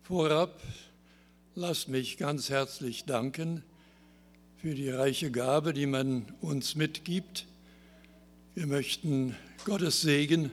Vorab lasst mich ganz herzlich danken für die reiche Gabe, die man uns mitgibt. Wir möchten Gottes Segen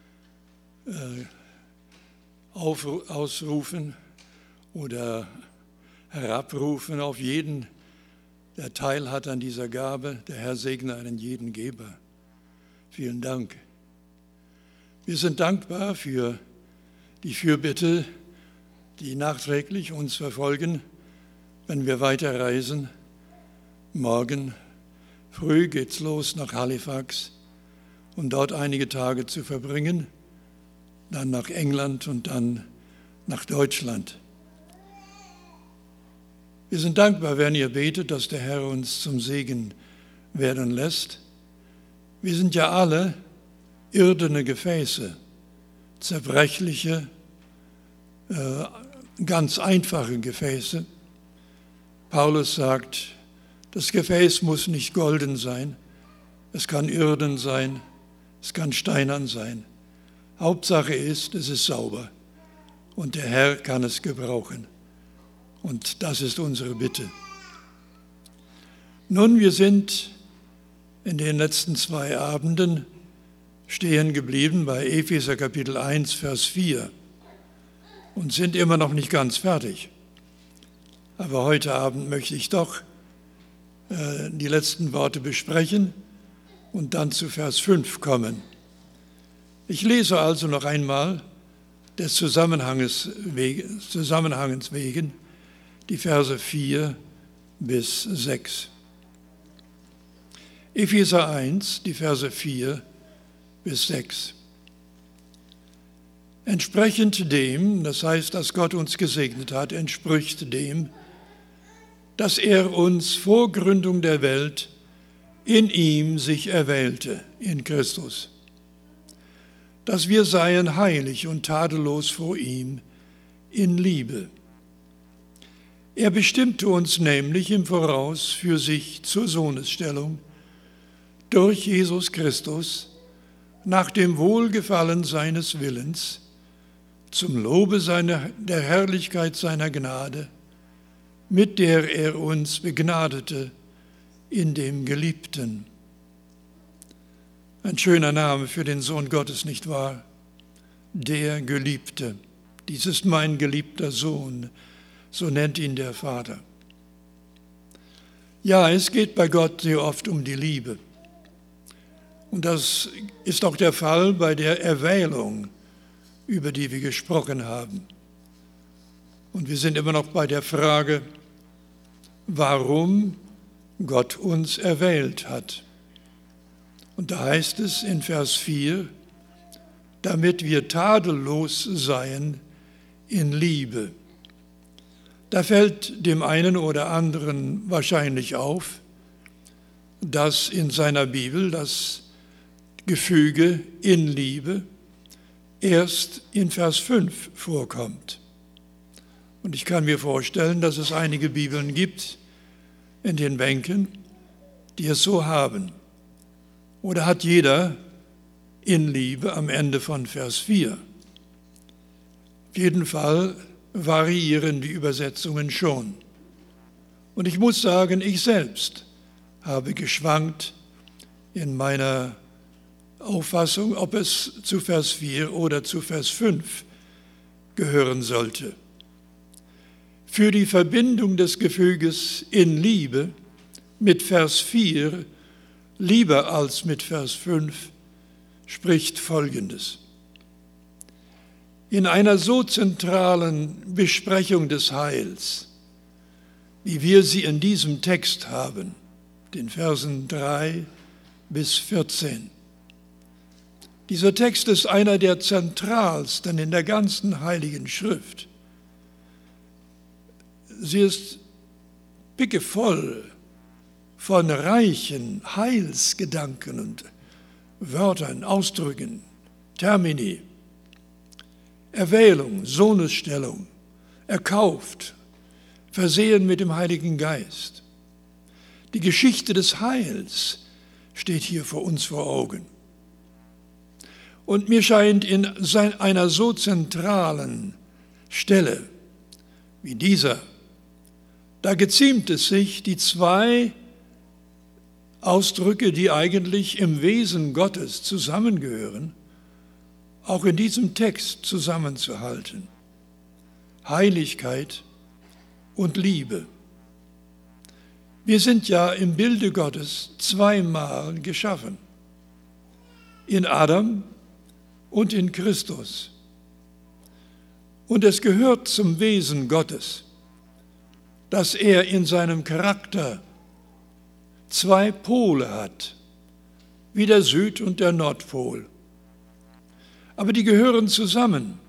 ausrufen oder herabrufen auf jeden, der Teil hat an dieser Gabe. Der Herr segne einen jeden Geber. Vielen Dank. Wir sind dankbar für die Fürbitte, die nachträglich uns verfolgen, wenn wir weiterreisen. Morgen früh geht's los nach Halifax, um dort einige Tage zu verbringen, dann nach England und dann nach Deutschland. Wir sind dankbar, wenn ihr betet, dass der Herr uns zum Segen werden lässt. Wir sind ja alle irdene Gefäße, zerbrechliche, ganz einfache Gefäße. Paulus sagt, das Gefäß muss nicht golden sein, es kann irden sein, es kann steinern sein. Hauptsache ist, es ist sauber und der Herr kann es gebrauchen. Und das ist unsere Bitte. Nun, wir sind in den letzten 2 Abenden stehen geblieben bei Epheser Kapitel 1, Vers 4 und sind immer noch nicht ganz fertig. Aber heute Abend möchte ich doch die letzten Worte besprechen und dann zu Vers 5 kommen. Ich lese also noch einmal des Zusammenhanges wegen die Verse 4 bis 6. Epheser 1, die Verse 4 bis 6. Entsprechend dem, das heißt, dass Gott uns gesegnet hat, entspricht dem, dass er uns vor Gründung der Welt in ihm sich erwählte, in Christus, dass wir seien heilig und tadellos vor ihm in Liebe. Er bestimmte uns nämlich im Voraus für sich zur Sohnesstellung durch Jesus Christus nach dem Wohlgefallen seines Willens zum Lobe der Herrlichkeit seiner Gnade, mit der er uns begnadete in dem Geliebten. Ein schöner Name für den Sohn Gottes, nicht wahr? Der Geliebte. Dies ist mein geliebter Sohn, so nennt ihn der Vater. Ja, es geht bei Gott sehr oft um die Liebe. Und das ist auch der Fall bei der Erwählung, über die wir gesprochen haben. Und wir sind immer noch bei der Frage, warum Gott uns erwählt hat. Und da heißt es in Vers 4, damit wir tadellos seien in Liebe. Da fällt dem einen oder anderen wahrscheinlich auf, dass in seiner Bibel das Gefüge in Liebe erst in Vers 5 vorkommt. Und ich kann mir vorstellen, dass es einige Bibeln gibt in den Bänken, die es so haben. Oder hat jeder in Liebe am Ende von Vers 4? Auf jeden Fall variieren die Übersetzungen schon. Und ich muss sagen, ich selbst habe geschwankt in meiner Auffassung, ob es zu Vers 4 oder zu Vers 5 gehören sollte. Für die Verbindung des Gefüges in Liebe mit Vers 4, lieber als mit Vers 5, spricht Folgendes. In einer so zentralen Besprechung des Heils, wie wir sie in diesem Text haben, den Versen 3 bis 14, dieser Text ist einer der zentralsten in der ganzen Heiligen Schrift. Sie ist pickevoll von reichen Heilsgedanken und Wörtern, Ausdrücken, Termini, Erwählung, Sohnesstellung, erkauft, versehen mit dem Heiligen Geist. Die Geschichte des Heils steht hier vor uns vor Augen. Und mir scheint in einer so zentralen Stelle wie dieser, da geziemt es sich, die zwei Ausdrücke, die eigentlich im Wesen Gottes zusammengehören, auch in diesem Text zusammenzuhalten. Heiligkeit und Liebe. Wir sind ja im Bilde Gottes zweimal geschaffen. In Adam und in Christus. Und es gehört zum Wesen Gottes, dass er in seinem Charakter zwei Pole hat, wie der Süd- und der Nordpol. Aber die gehören zusammen.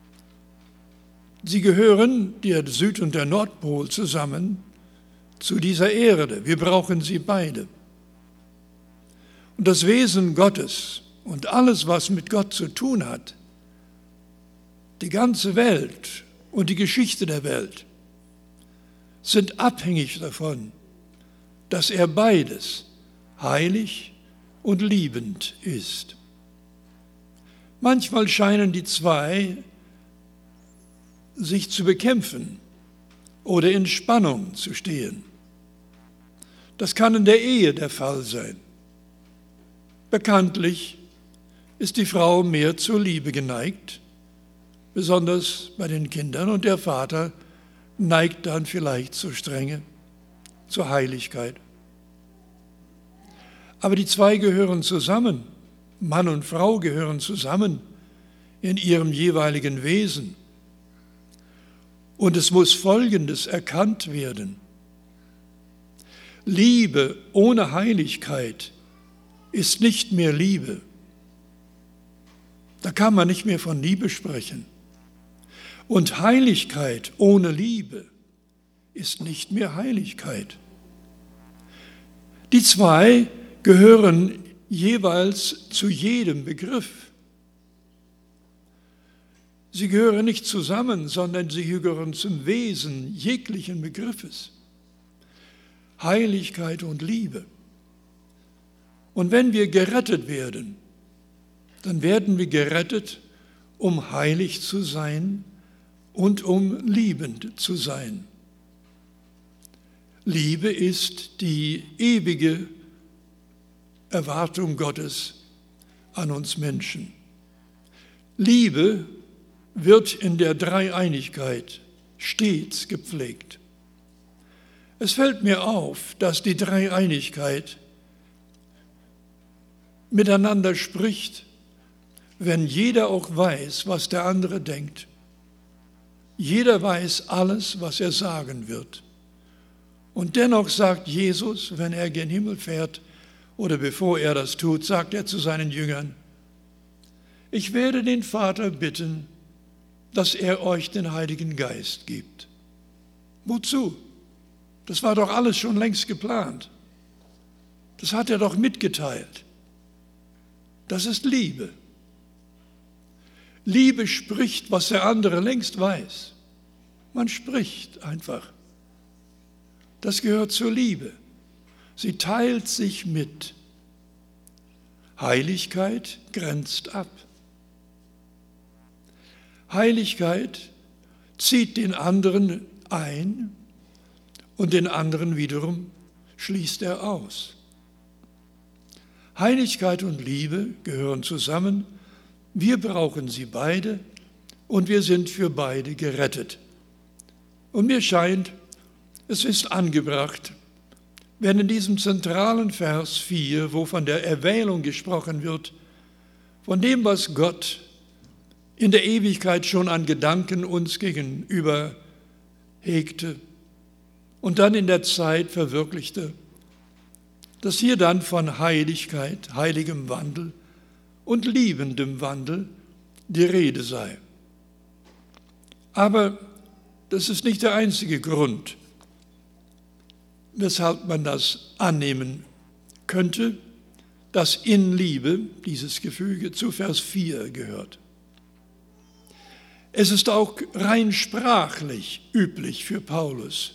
Sie gehören, der Süd- und der Nordpol, zusammen zu dieser Erde. Wir brauchen sie beide. Und das Wesen Gottes und alles, was mit Gott zu tun hat, die ganze Welt und die Geschichte der Welt, sind abhängig davon, dass er beides, heilig und liebend ist. Manchmal scheinen die zwei sich zu bekämpfen oder in Spannung zu stehen. Das kann in der Ehe der Fall sein. Bekanntlich ist die Frau mehr zur Liebe geneigt, besonders bei den Kindern, und der Vater neigt dann vielleicht zur Strenge, zur Heiligkeit. Aber die zwei gehören zusammen, Mann und Frau gehören zusammen in ihrem jeweiligen Wesen. Und es muss Folgendes erkannt werden. Liebe ohne Heiligkeit ist nicht mehr Liebe. Da kann man nicht mehr von Liebe sprechen. Und Heiligkeit ohne Liebe ist nicht mehr Heiligkeit. Die zwei gehören jeweils zu jedem Begriff. Sie gehören nicht zusammen, sondern sie gehören zum Wesen jeglichen Begriffes. Heiligkeit und Liebe. Und wenn wir gerettet werden, dann werden wir gerettet, um heilig zu sein und um liebend zu sein. Liebe ist die ewige Erwartung Gottes an uns Menschen. Liebe wird in der Dreieinigkeit stets gepflegt. Es fällt mir auf, dass die Dreieinigkeit miteinander spricht, wenn jeder auch weiß, was der andere denkt. Jeder weiß alles, was er sagen wird. Und dennoch sagt Jesus, wenn er gen Himmel fährt oder bevor er das tut, sagt er zu seinen Jüngern, ich werde den Vater bitten, dass er euch den Heiligen Geist gibt. Wozu? Das war doch alles schon längst geplant. Das hat er doch mitgeteilt. Das ist Liebe. Liebe spricht, was der andere längst weiß. Man spricht einfach. Das gehört zur Liebe. Sie teilt sich mit. Heiligkeit grenzt ab. Heiligkeit zieht den anderen ein und den anderen wiederum schließt er aus. Heiligkeit und Liebe gehören zusammen. Wir brauchen sie beide und wir sind für beide gerettet. Und mir scheint, es ist angebracht, wenn in diesem zentralen Vers 4, wo von der Erwählung gesprochen wird, von dem, was Gott in der Ewigkeit schon an Gedanken uns gegenüber hegte und dann in der Zeit verwirklichte, dass hier dann von Heiligkeit, heiligem Wandel und liebendem Wandel die Rede sei. Aber das ist nicht der einzige Grund, weshalb man das annehmen könnte, dass in Liebe dieses Gefüge zu Vers 4 gehört. Es ist auch rein sprachlich üblich für Paulus,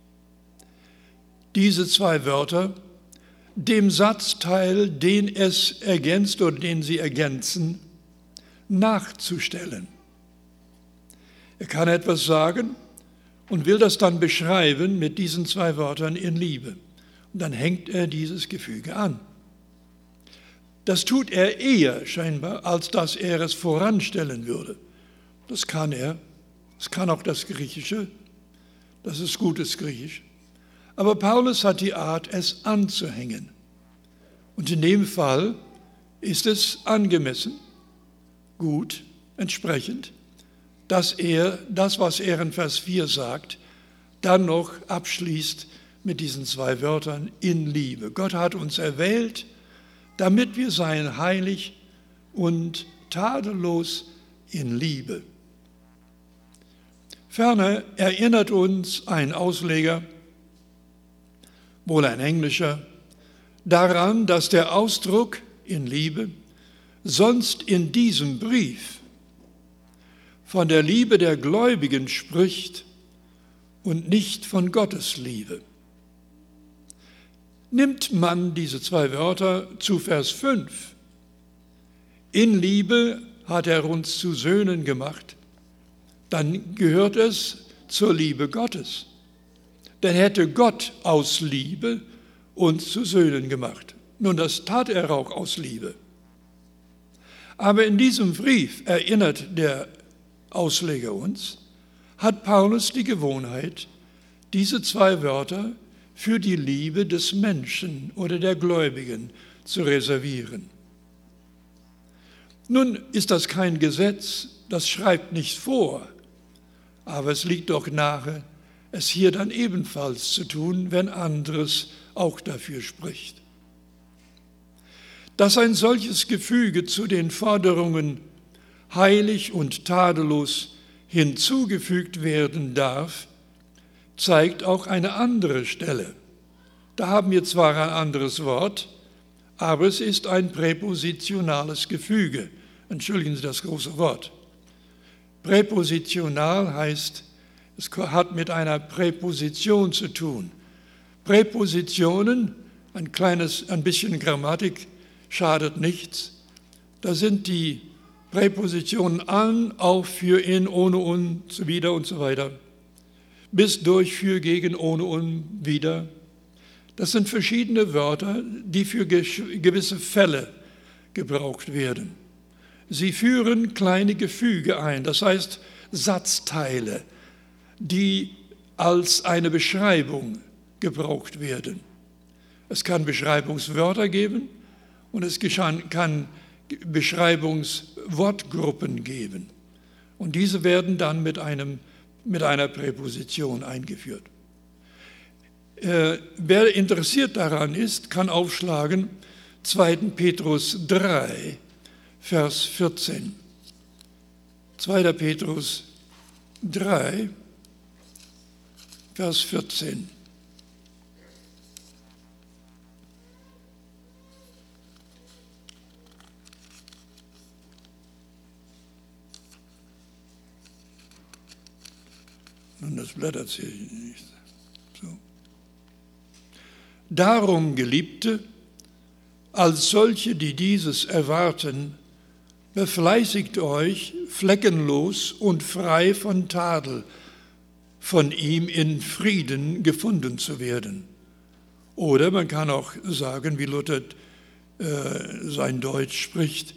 diese zwei Wörter dem Satzteil, den es ergänzt oder den sie ergänzen, nachzustellen. Er kann etwas sagen und will das dann beschreiben mit diesen zwei Wörtern in Liebe. Und dann hängt er dieses Gefüge an. Das tut er eher scheinbar, als dass er es voranstellen würde. Das kann er. Das kann auch das Griechische. Das ist gutes Griechisch. Aber Paulus hat die Art, es anzuhängen. Und in dem Fall ist es angemessen, gut, entsprechend, dass er das, was er in Vers 4 sagt, dann noch abschließt mit diesen zwei Wörtern in Liebe. Gott hat uns erwählt, damit wir seien heilig und tadellos in Liebe. Ferner erinnert uns ein Ausleger, wohl ein englischer, daran, dass der Ausdruck in Liebe sonst in diesem Brief von der Liebe der Gläubigen spricht und nicht von Gottes Liebe. Nimmt man diese zwei Wörter zu Vers 5, in Liebe hat er uns zu Söhnen gemacht, dann gehört es zur Liebe Gottes. Denn hätte Gott aus Liebe uns zu Söhnen gemacht. Nun, das tat er auch aus Liebe. Aber in diesem Brief, erinnert der Ausleger uns, hat Paulus die Gewohnheit, diese zwei Wörter für die Liebe des Menschen oder der Gläubigen zu reservieren. Nun ist das kein Gesetz, das schreibt nicht vor, aber es liegt doch nahe, es hier dann ebenfalls zu tun, wenn anderes auch dafür spricht. Dass ein solches Gefüge zu den Forderungen heilig und tadellos hinzugefügt werden darf, zeigt auch eine andere Stelle. Da haben wir zwar ein anderes Wort, aber es ist ein präpositionales Gefüge. Entschuldigen Sie das große Wort. Präpositional heißt, es hat mit einer Präposition zu tun. Präpositionen, ein bisschen Grammatik schadet nichts. Da sind die Präpositionen an, auf, für, in, ohne, und, so wieder und so weiter. Bis, durch, für, gegen, ohne, und, wieder. Das sind verschiedene Wörter, die für gewisse Fälle gebraucht werden. Sie führen kleine Gefüge ein, das heißt Satzteile, die als eine Beschreibung gebraucht werden. Es kann Beschreibungswörter geben und es kann Beschreibungswortgruppen geben. Und diese werden dann mit einer Präposition eingeführt. Wer interessiert daran ist, kann aufschlagen 2. Petrus 3, Vers 14. 2. Petrus 3, Vers 14. Nun, das blättert sich nicht. So. Darum, Geliebte, als solche, die dieses erwarten, befleißigt euch, fleckenlos und frei von Tadel, von ihm in Frieden gefunden zu werden. Oder man kann auch sagen, wie Luther sein Deutsch spricht,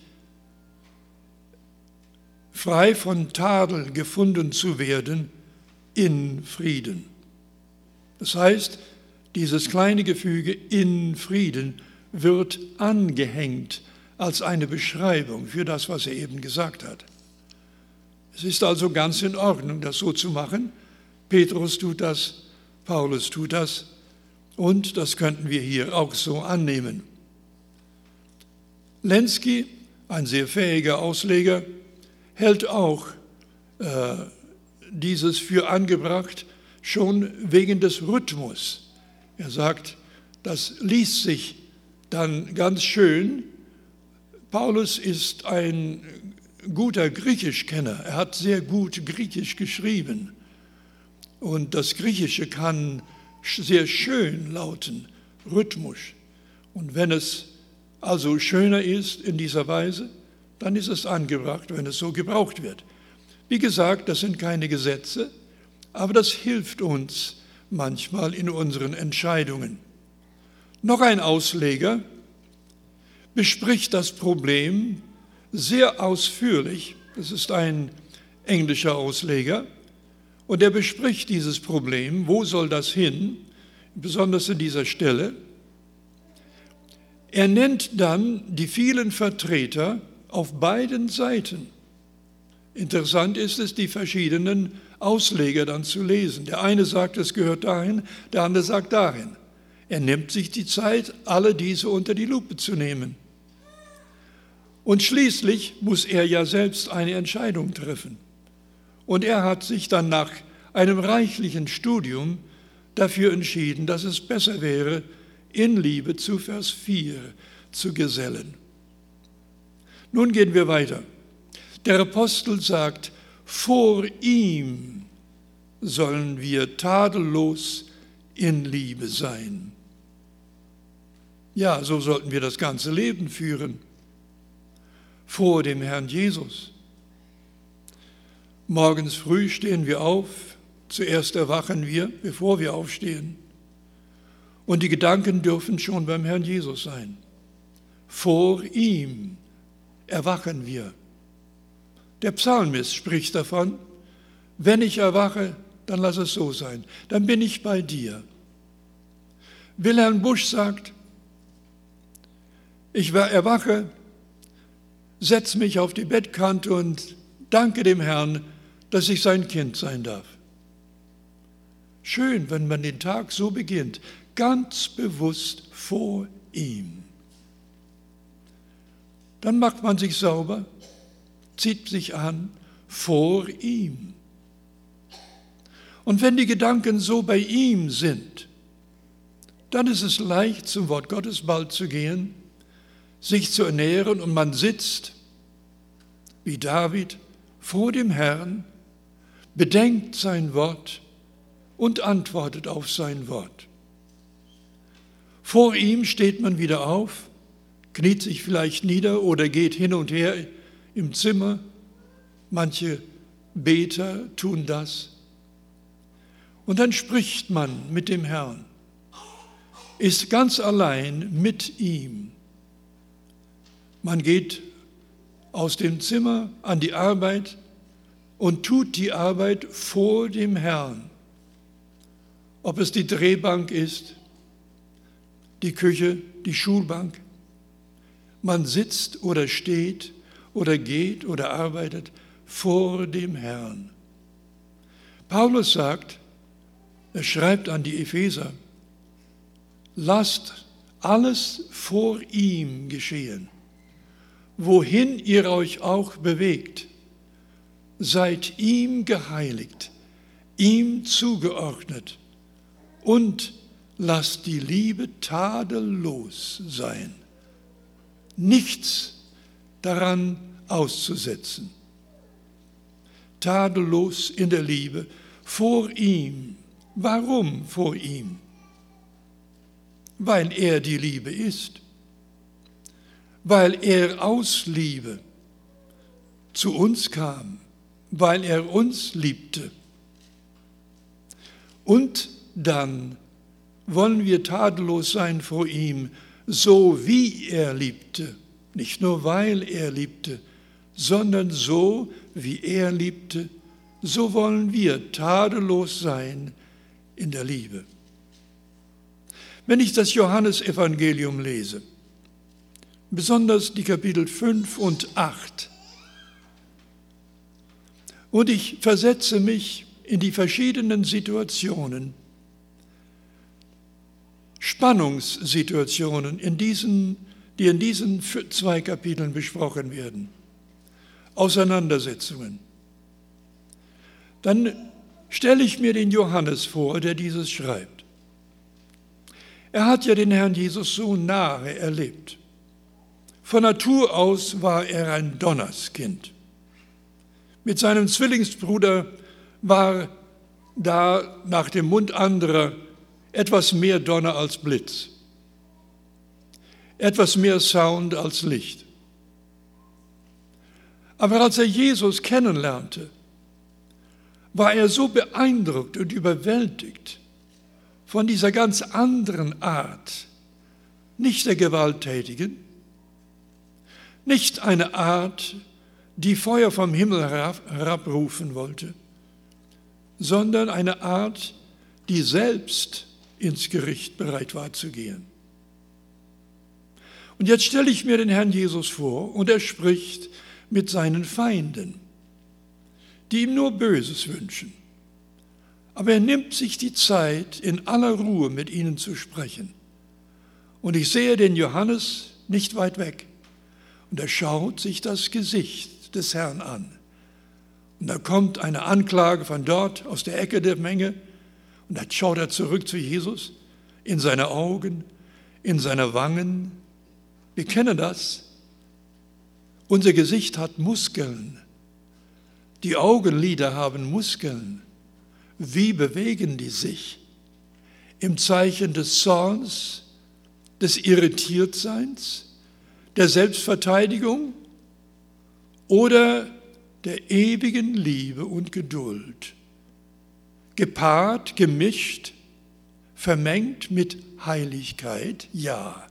frei von Tadel gefunden zu werden in Frieden. Das heißt, dieses kleine Gefüge in Frieden wird angehängt als eine Beschreibung für das, was er eben gesagt hat. Es ist also ganz in Ordnung, das so zu machen. Petrus tut das, Paulus tut das und das könnten wir hier auch so annehmen. Lenski, ein sehr fähiger Ausleger, hält auch dieses für angebracht, schon wegen des Rhythmus. Er sagt, das liest sich dann ganz schön. Paulus ist ein guter Griechischkenner. Er hat sehr gut Griechisch geschrieben. Und das Griechische kann sehr schön lauten, rhythmisch. Und wenn es also schöner ist in dieser Weise, dann ist es angebracht, wenn es so gebraucht wird. Wie gesagt, das sind keine Gesetze, aber das hilft uns manchmal in unseren Entscheidungen. Noch ein Ausleger bespricht das Problem sehr ausführlich. Das ist ein englischer Ausleger. Und er bespricht dieses Problem, wo soll das hin, besonders an dieser Stelle. Er nennt dann die vielen Vertreter auf beiden Seiten. Interessant ist es, die verschiedenen Ausleger dann zu lesen. Der eine sagt, es gehört dahin, der andere sagt dahin. Er nimmt sich die Zeit, alle diese unter die Lupe zu nehmen. Und schließlich muss er ja selbst eine Entscheidung treffen. Und er hat sich dann nach einem reichlichen Studium dafür entschieden, dass es besser wäre, in Liebe zu Vers 4 zu gesellen. Nun gehen wir weiter. Der Apostel sagt, vor ihm sollen wir tadellos in Liebe sein. Ja, so sollten wir das ganze Leben führen. Vor dem Herrn Jesus. Morgens früh stehen wir auf, zuerst erwachen wir, bevor wir aufstehen. Und die Gedanken dürfen schon beim Herrn Jesus sein. Vor ihm erwachen wir. Der Psalmist spricht davon, wenn ich erwache, dann lass es so sein, dann bin ich bei dir. Wilhelm Busch sagt, ich erwache, setze mich auf die Bettkante und danke dem Herrn, dass ich sein Kind sein darf. Schön, wenn man den Tag so beginnt, ganz bewusst vor ihm. Dann macht man sich sauber, zieht sich an vor ihm. Und wenn die Gedanken so bei ihm sind, dann ist es leicht, zum Wort Gottes bald zu gehen, sich zu ernähren und man sitzt, wie David, vor dem Herrn, bedenkt sein Wort und antwortet auf sein Wort. Vor ihm steht man wieder auf, kniet sich vielleicht nieder oder geht hin und her im Zimmer. Manche Beter tun das. Und dann spricht man mit dem Herrn, ist ganz allein mit ihm. Man geht aus dem Zimmer an die Arbeit und tut die Arbeit vor dem Herrn. Ob es die Drehbank ist, die Küche, die Schulbank. Man sitzt oder steht oder geht oder arbeitet vor dem Herrn. Paulus sagt, er schreibt an die Epheser, lasst alles vor ihm geschehen. Wohin ihr euch auch bewegt, seid ihm geheiligt, ihm zugeordnet und lasst die Liebe tadellos sein. Nichts daran auszusetzen. Tadellos in der Liebe vor ihm. Warum vor ihm? Weil er die Liebe ist. Weil er aus Liebe zu uns kam, weil er uns liebte. Und dann wollen wir tadellos sein vor ihm, so wie er liebte. Nicht nur weil er liebte, sondern so wie er liebte, so wollen wir tadellos sein in der Liebe. Wenn ich das Johannesevangelium lese, besonders die Kapitel 5 und 8, und ich versetze mich in die verschiedenen Situationen, Spannungssituationen, die in diesen 2 Kapiteln besprochen werden, Auseinandersetzungen, dann stelle ich mir den Johannes vor, der dieses schreibt. Er hat ja den Herrn Jesus so nahe erlebt. Von Natur aus war er ein Donnerskind. Mit seinem Zwillingsbruder war da nach dem Mund anderer etwas mehr Donner als Blitz, etwas mehr Sound als Licht. Aber als er Jesus kennenlernte, war er so beeindruckt und überwältigt von dieser ganz anderen Art, nicht der Gewalttätigen, nicht eine Art, die Feuer vom Himmel herabrufen wollte, sondern eine Art, die selbst ins Gericht bereit war zu gehen. Und jetzt stelle ich mir den Herrn Jesus vor und er spricht mit seinen Feinden, die ihm nur Böses wünschen. Aber er nimmt sich die Zeit, in aller Ruhe mit ihnen zu sprechen. Und ich sehe den Johannes nicht weit weg. Und er schaut sich das Gesicht des Herrn an. Und da kommt eine Anklage von dort aus der Ecke der Menge. Und dann schaut er zurück zu Jesus, in seine Augen, in seine Wangen. Wir kennen das. Unser Gesicht hat Muskeln. Die Augenlider haben Muskeln. Wie bewegen die sich? Im Zeichen des Zorns, des Irritiertseins, der Selbstverteidigung oder der ewigen Liebe und Geduld? Gepaart, gemischt, vermengt mit Heiligkeit, ja.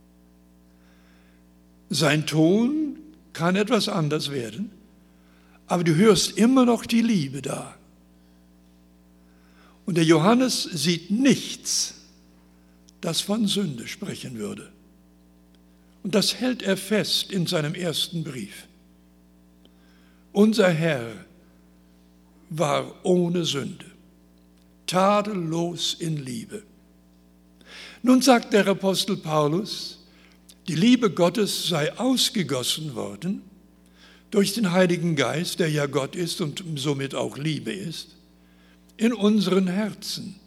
Sein Ton kann etwas anders werden, aber du hörst immer noch die Liebe da. Und der Johannes sieht nichts, das von Sünde sprechen würde. Und das hält er fest in seinem ersten Brief. Unser Herr war ohne Sünde, tadellos in Liebe. Nun sagt der Apostel Paulus, die Liebe Gottes sei ausgegossen worden durch den Heiligen Geist, der ja Gott ist und somit auch Liebe ist, in unseren Herzen.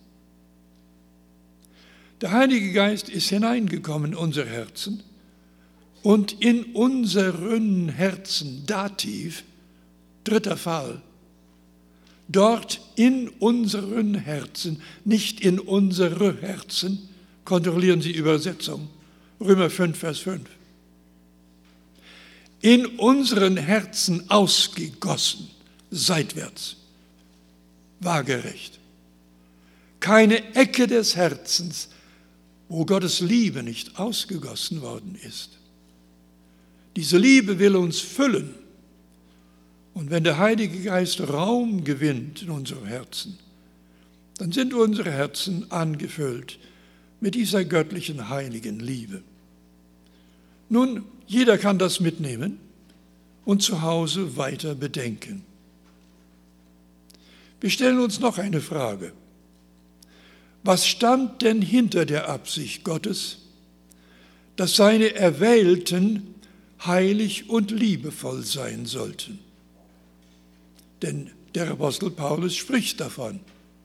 Der Heilige Geist ist hineingekommen in unser Herzen und in unseren Herzen, Dativ, dritter Fall, dort in unseren Herzen, nicht in unsere Herzen, kontrollieren Sie Übersetzung, Römer 5, Vers 5. In unseren Herzen ausgegossen, seitwärts, waagerecht. Keine Ecke des Herzens, wo Gottes Liebe nicht ausgegossen worden ist. Diese Liebe will uns füllen. Und wenn der Heilige Geist Raum gewinnt in unserem Herzen, dann sind unsere Herzen angefüllt mit dieser göttlichen, heiligen Liebe. Nun, jeder kann das mitnehmen und zu Hause weiter bedenken. Wir stellen uns noch eine Frage. Was stand denn hinter der Absicht Gottes, dass seine Erwählten heilig und liebevoll sein sollten? Denn der Apostel Paulus spricht davon.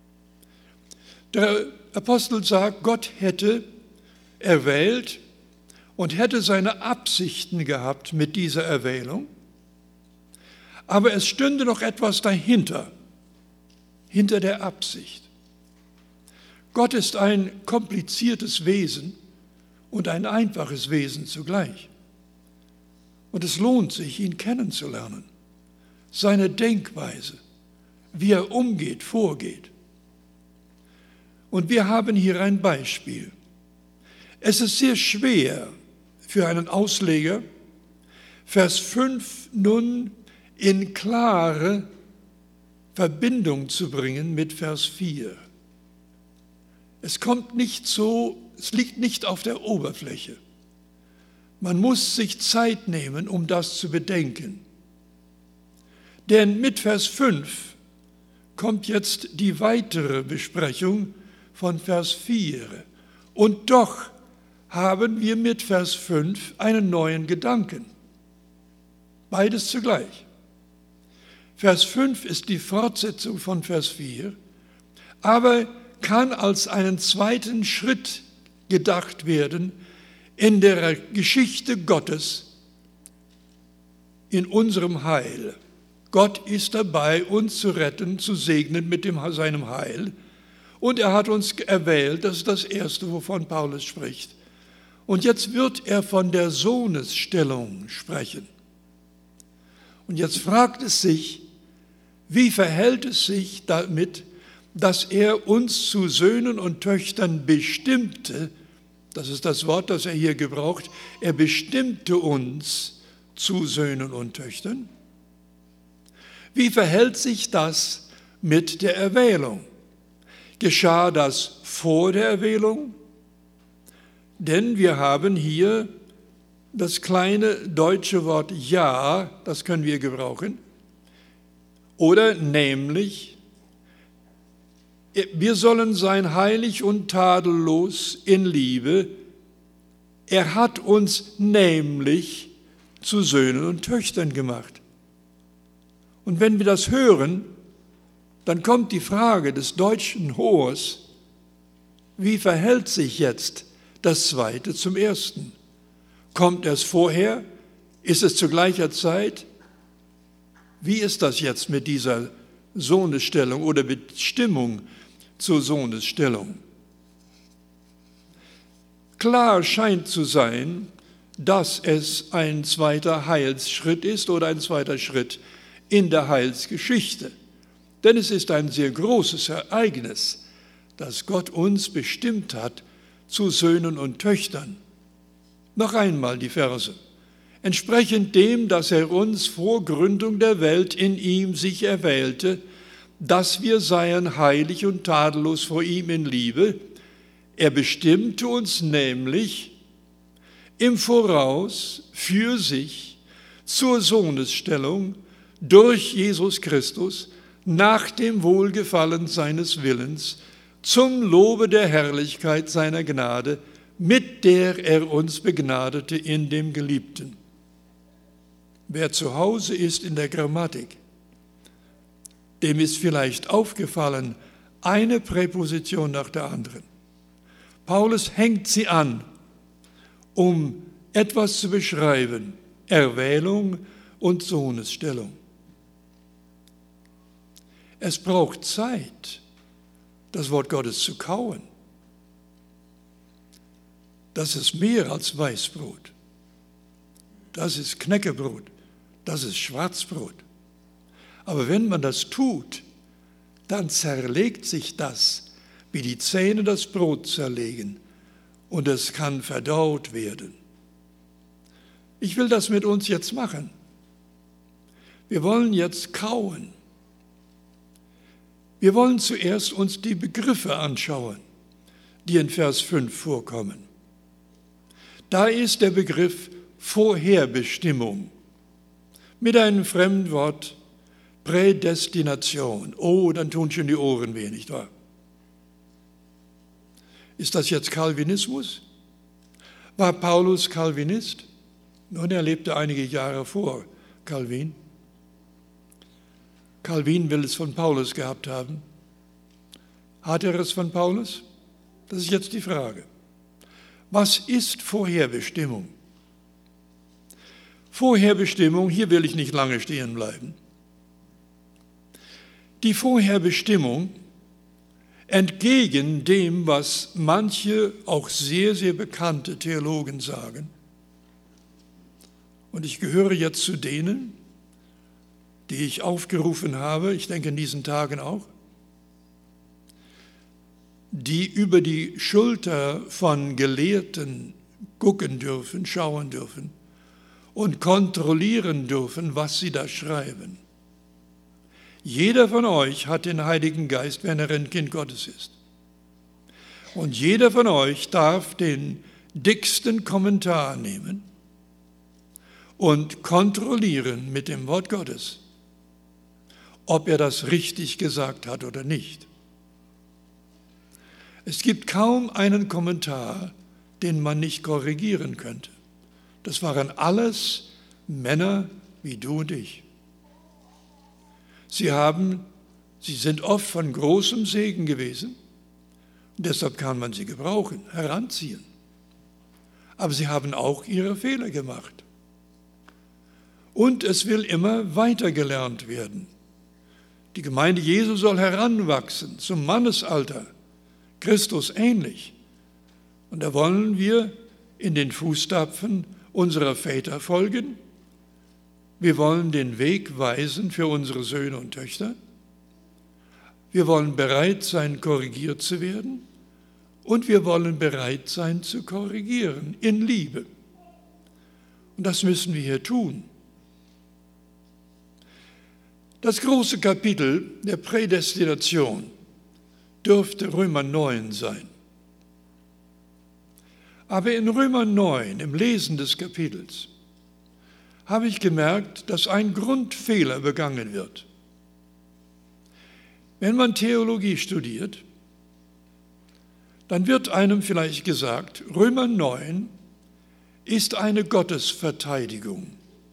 Der Apostel sagt, Gott hätte erwählt und hätte seine Absichten gehabt mit dieser Erwählung, aber es stünde noch etwas dahinter, hinter der Absicht. Gott ist ein kompliziertes Wesen und ein einfaches Wesen zugleich. Und es lohnt sich, ihn kennenzulernen, seine Denkweise, wie er umgeht, vorgeht. Und wir haben hier ein Beispiel. Es ist sehr schwer für einen Ausleger, Vers 5 nun in klare Verbindung zu bringen mit Vers 4. Es liegt nicht auf der Oberfläche. Man muss sich Zeit nehmen, um das zu bedenken. Denn mit Vers 5 kommt jetzt die weitere Besprechung von Vers 4. Und doch haben wir mit Vers 5 einen neuen Gedanken. Beides zugleich. Vers 5 ist die Fortsetzung von Vers 4, aber kann als einen zweiten Schritt gedacht werden in der Geschichte Gottes, in unserem Heil. Gott ist dabei, uns zu retten, zu segnen mit seinem Heil. Und er hat uns erwählt, das ist das Erste, wovon Paulus spricht. Und jetzt wird er von der Sohnesstellung sprechen. Und jetzt fragt es sich, Wie verhält es sich damit, dass er uns zu Söhnen und Töchtern bestimmte? Das ist das Wort, das er hier gebraucht. Er bestimmte uns zu Söhnen und Töchtern. Wie verhält sich das mit der Erwählung? Geschah das vor der Erwählung? Denn wir haben hier das kleine deutsche Wort ja, das können wir gebrauchen. Oder nämlich, wir sollen sein heilig und tadellos in Liebe. Er hat uns nämlich zu Söhnen und Töchtern gemacht. Und wenn wir das hören, dann kommt die Frage des deutschen Chors, wie verhält sich jetzt das Zweite zum Ersten? Kommt es vorher? Ist es zu gleicher Zeit? Wie ist das jetzt mit dieser Sohnesstellung oder Bestimmung zur Sohnesstellung? Klar scheint zu sein, dass es ein zweiter Heilsschritt ist oder ein zweiter Schritt in der Heilsgeschichte. Denn es ist ein sehr großes Ereignis, dass Gott uns bestimmt hat zu Söhnen und Töchtern. Noch einmal die Verse. Entsprechend dem, dass er uns vor Gründung der Welt in ihm sich erwählte, dass wir seien heilig und tadellos vor ihm in Liebe. Er bestimmte uns nämlich im Voraus für sich zur Sohnesstellung durch Jesus Christus nach dem Wohlgefallen seines Willens zum Lobe der Herrlichkeit seiner Gnade, mit der er uns begnadete in dem Geliebten. Wer zu Hause ist in der Grammatik, dem ist vielleicht aufgefallen, eine Präposition nach der anderen. Paulus hängt sie an, um etwas zu beschreiben, Erwählung und Sohnesstellung. Es braucht Zeit, das Wort Gottes zu kauen. Das ist mehr als Weißbrot. Das ist Knäckebrot. Das ist Schwarzbrot. Aber wenn man das tut, dann zerlegt sich das, wie die Zähne das Brot zerlegen, und es kann verdaut werden. Ich will das mit uns jetzt machen. Wir wollen jetzt kauen. Wir wollen zuerst uns die Begriffe anschauen, die in Vers 5 vorkommen. Da ist der Begriff Vorherbestimmung mit einem Fremdwort Prädestination. Oh, dann tun schon die Ohren weh, nicht wahr? Ist das jetzt Calvinismus? War Paulus Calvinist? Nun, er lebte einige Jahre vor Calvin. Calvin will es von Paulus gehabt haben. Hat er es von Paulus? Das ist jetzt die Frage. Was ist Vorherbestimmung? Vorherbestimmung, hier will ich nicht lange stehen bleiben. Die Vorherbestimmung, entgegen dem, was manche, auch sehr, sehr bekannte Theologen sagen, und ich gehöre jetzt zu denen, die ich aufgerufen habe, ich denke in diesen Tagen auch, die über die Schulter von Gelehrten gucken dürfen, schauen dürfen und kontrollieren dürfen, was sie da schreiben. Jeder von euch hat den Heiligen Geist, wenn er ein Kind Gottes ist. Und jeder von euch darf den dicksten Kommentar nehmen und kontrollieren mit dem Wort Gottes, ob er das richtig gesagt hat oder nicht. Es gibt kaum einen Kommentar, den man nicht korrigieren könnte. Das waren alles Männer wie du und ich. Sie sind oft von großem Segen gewesen, und deshalb kann man sie gebrauchen, heranziehen. Aber sie haben auch ihre Fehler gemacht. Und es will immer weiter gelernt werden. Die Gemeinde Jesu soll heranwachsen zum Mannesalter, Christus ähnlich. Und da wollen wir in den Fußstapfen unserer Väter folgen, Wir wollen den Weg weisen für unsere Söhne und Töchter. Wir wollen bereit sein, korrigiert zu werden. Und wir wollen bereit sein, zu korrigieren in Liebe. Und das müssen wir hier tun. Das große Kapitel der Prädestination dürfte Römer 9 sein. Aber in Römer 9, im Lesen des Kapitels, habe ich gemerkt, dass ein Grundfehler begangen wird. Wenn man Theologie studiert, dann wird einem vielleicht gesagt, Römer 9 ist eine Gottesverteidigung.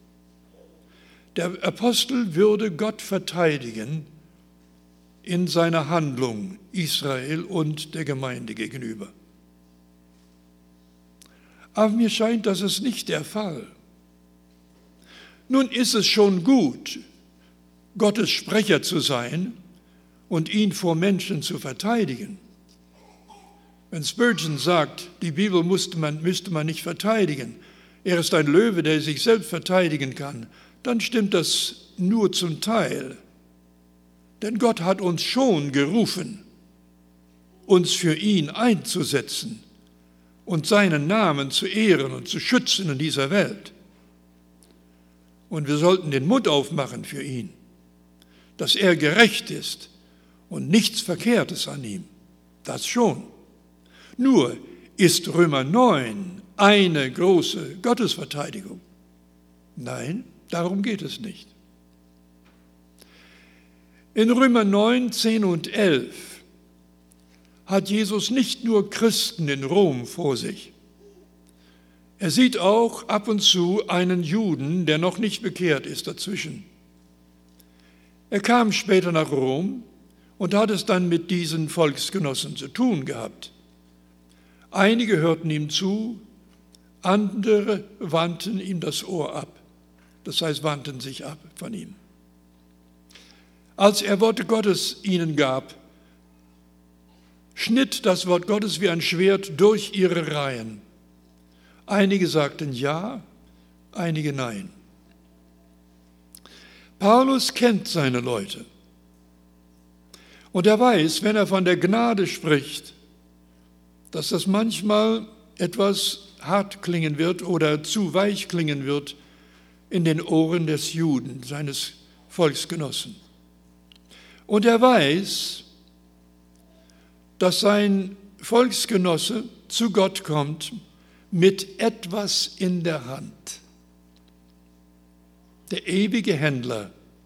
Der Apostel würde Gott verteidigen in seiner Handlung Israel und der Gemeinde gegenüber. Aber mir scheint, das ist nicht der Fall. Nun ist es schon gut, Gottes Sprecher zu sein und ihn vor Menschen zu verteidigen. Wenn Spurgeon sagt, die Bibel müsste man nicht verteidigen, er ist ein Löwe, der sich selbst verteidigen kann, dann stimmt das nur zum Teil. Denn Gott hat uns schon gerufen, uns für ihn einzusetzen und seinen Namen zu ehren und zu schützen in dieser Welt. Und wir sollten den Mund aufmachen für ihn, dass er gerecht ist und nichts Verkehrtes an ihm. Das schon. Nur ist Römer 9 eine große Gottesverteidigung. Nein, darum geht es nicht. In Römer 9, 10 und 11 hat Jesus nicht nur Christen in Rom vor sich. Er sieht auch ab und zu einen Juden, der noch nicht bekehrt ist, dazwischen. Er kam später nach Rom und hat es dann mit diesen Volksgenossen zu tun gehabt. Einige hörten ihm zu, andere wandten ihm das Ohr ab. Das heißt, wandten sich ab von ihm. Als er Worte Gottes ihnen gab, schnitt das Wort Gottes wie ein Schwert durch ihre Reihen. Einige sagten ja, einige nein. Paulus kennt seine Leute. Und er weiß, wenn er von der Gnade spricht, dass das manchmal etwas hart klingen wird oder zu weich klingen wird in den Ohren des Juden, seines Volksgenossen. Und er weiß, dass sein Volksgenosse zu Gott kommt mit etwas in der Hand. Der ewige Händler.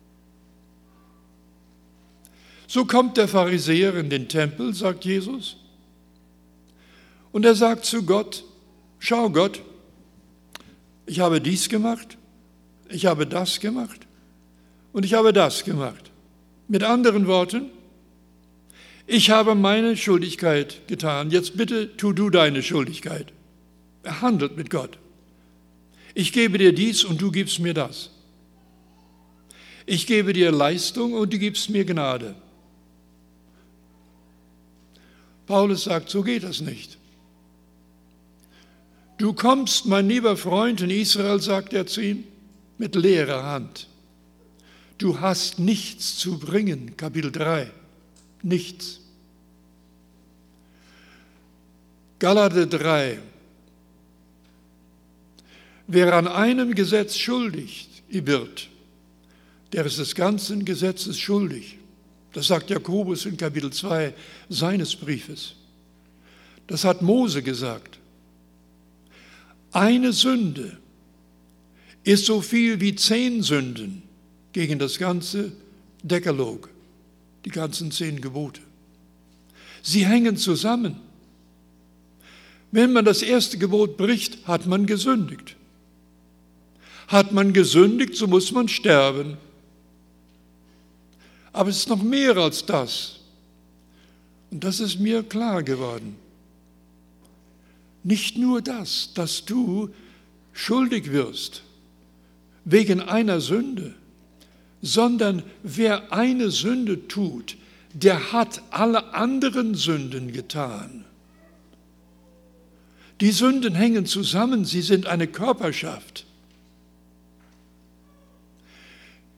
So kommt der Pharisäer in den Tempel, sagt Jesus, und er sagt zu Gott, schau Gott, ich habe dies gemacht, ich habe das gemacht und ich habe das gemacht. Mit anderen Worten, ich habe meine Schuldigkeit getan, jetzt bitte tu du deine Schuldigkeit. Er handelt mit Gott. Ich gebe dir dies und du gibst mir das. Ich gebe dir Leistung und du gibst mir Gnade. Paulus sagt, so geht das nicht. Du kommst, mein lieber Freund in Israel, sagt er zu ihm, mit leerer Hand. Du hast nichts zu bringen, Kapitel 3, nichts. Galater 3. Wer an einem Gesetz schuldig wird, der ist des ganzen Gesetzes schuldig. Das sagt Jakobus in Kapitel 2 seines Briefes. Das hat Mose gesagt. Eine Sünde ist so viel wie 10 Sünden gegen das ganze Dekalog, die ganzen 10 Gebote. Sie hängen zusammen. Wenn man das erste Gebot bricht, hat man gesündigt. Hat man gesündigt, so muss man sterben. Aber es ist noch mehr als das. Und das ist mir klar geworden. Nicht nur das, dass du schuldig wirst wegen einer Sünde, sondern wer eine Sünde tut, der hat alle anderen Sünden getan. Die Sünden hängen zusammen, sie sind eine Körperschaft.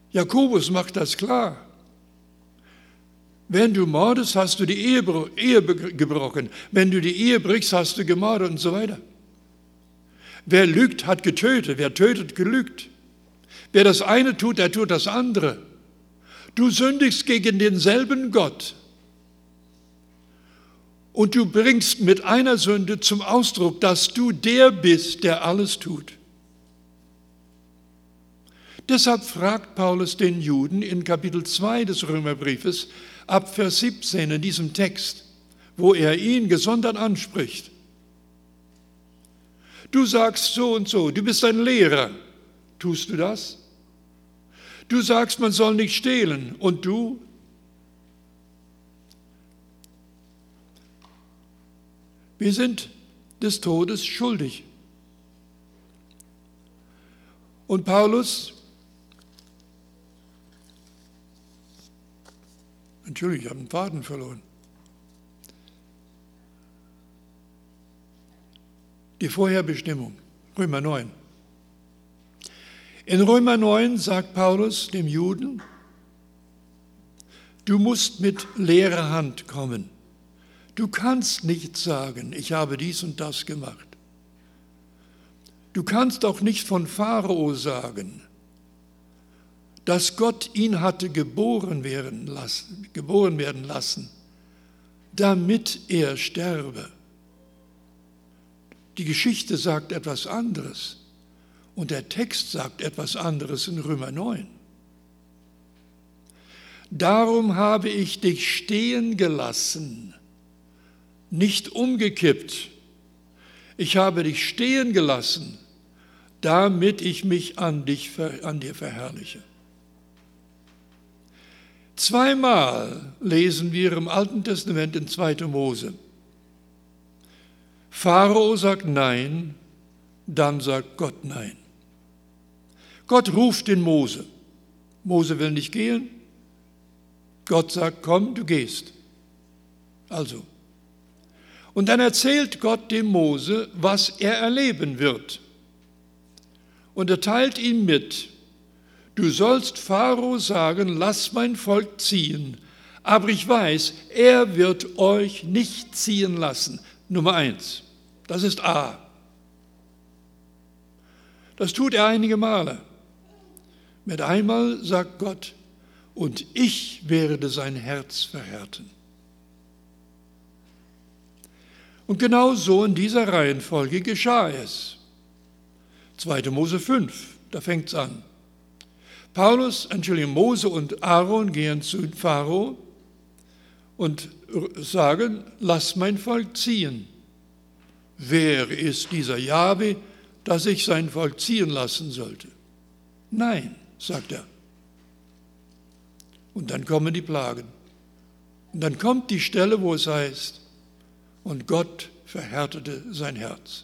Jakobus macht das klar. Wenn du mordest, hast du die Ehe gebrochen. Wenn du die Ehe brichst, hast du gemordet und so weiter. Wer lügt, hat getötet. Wer tötet, gelügt. Wer das eine tut, der tut das andere. Du sündigst gegen denselben Gott. Und du bringst mit einer Sünde zum Ausdruck, dass du der bist, der alles tut. Deshalb fragt Paulus den Juden in Kapitel 2 des Römerbriefes ab Vers 17 in diesem Text, wo er ihn gesondert anspricht. Du sagst so und so, du bist ein Lehrer. Tust du das? Du sagst, man soll nicht stehlen. Und du? Wir sind des Todes schuldig. Und Paulus, Entschuldigung, ich habe den Faden verloren. Die Vorherbestimmung, Römer 9. In Römer 9 sagt Paulus dem Juden, du musst mit leerer Hand kommen. Du kannst nicht sagen, ich habe dies und das gemacht. Du kannst auch nicht von Pharao sagen, dass Gott ihn hatte geboren werden lassen, damit er sterbe. Die Geschichte sagt etwas anderes und der Text sagt etwas anderes in Römer 9. Darum habe ich dich stehen gelassen, nicht umgekippt. Ich habe dich stehen gelassen, damit ich mich an dir verherrliche. Zweimal lesen wir im Alten Testament in 2. Mose. Pharao sagt Nein, dann sagt Gott Nein. Gott ruft den Mose. Mose will nicht gehen. Gott sagt, komm, du gehst. Also. Und dann erzählt Gott dem Mose, was er erleben wird. Und er teilt ihm mit, du sollst Pharao sagen, lass mein Volk ziehen, aber ich weiß, er wird euch nicht ziehen lassen. Nummer 1, das ist A. Das tut er einige Male. Mit einmal sagt Gott, und ich werde sein Herz verhärten. Und genau so in dieser Reihenfolge geschah es. 2. Mose 5, da fängt es an. Mose und Aaron gehen zu Pharao und sagen, lass mein Volk ziehen. Wer ist dieser Jahwe, dass ich sein Volk ziehen lassen sollte? Nein, sagt er. Und dann kommen die Plagen. Und dann kommt die Stelle, wo es heißt, und Gott verhärtete sein Herz.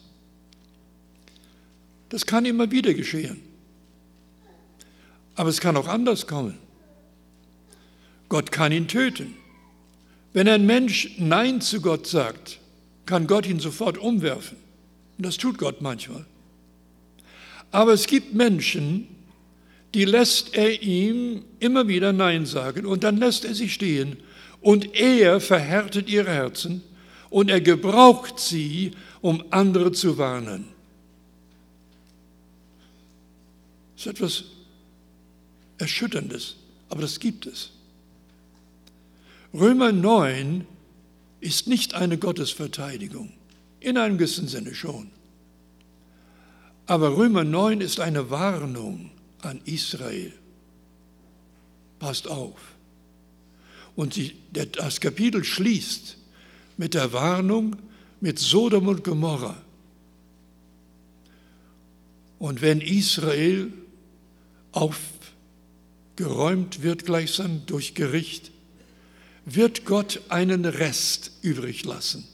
Das kann immer wieder geschehen. Aber es kann auch anders kommen. Gott kann ihn töten. Wenn ein Mensch Nein zu Gott sagt, kann Gott ihn sofort umwerfen. Und das tut Gott manchmal. Aber es gibt Menschen, die lässt er ihm immer wieder Nein sagen und dann lässt er sie stehen und er verhärtet ihre Herzen und er gebraucht sie, um andere zu warnen. Das ist etwas Erschütterndes, aber das gibt es. Römer 9 ist nicht eine Gottesverteidigung, in einem gewissen Sinne schon. Aber Römer 9 ist eine Warnung an Israel. Passt auf. Und das Kapitel schließt mit der Warnung mit Sodom und Gomorra. Und wenn Israel aufgeräumt wird gleichsam durch Gericht, wird Gott einen Rest übrig lassen.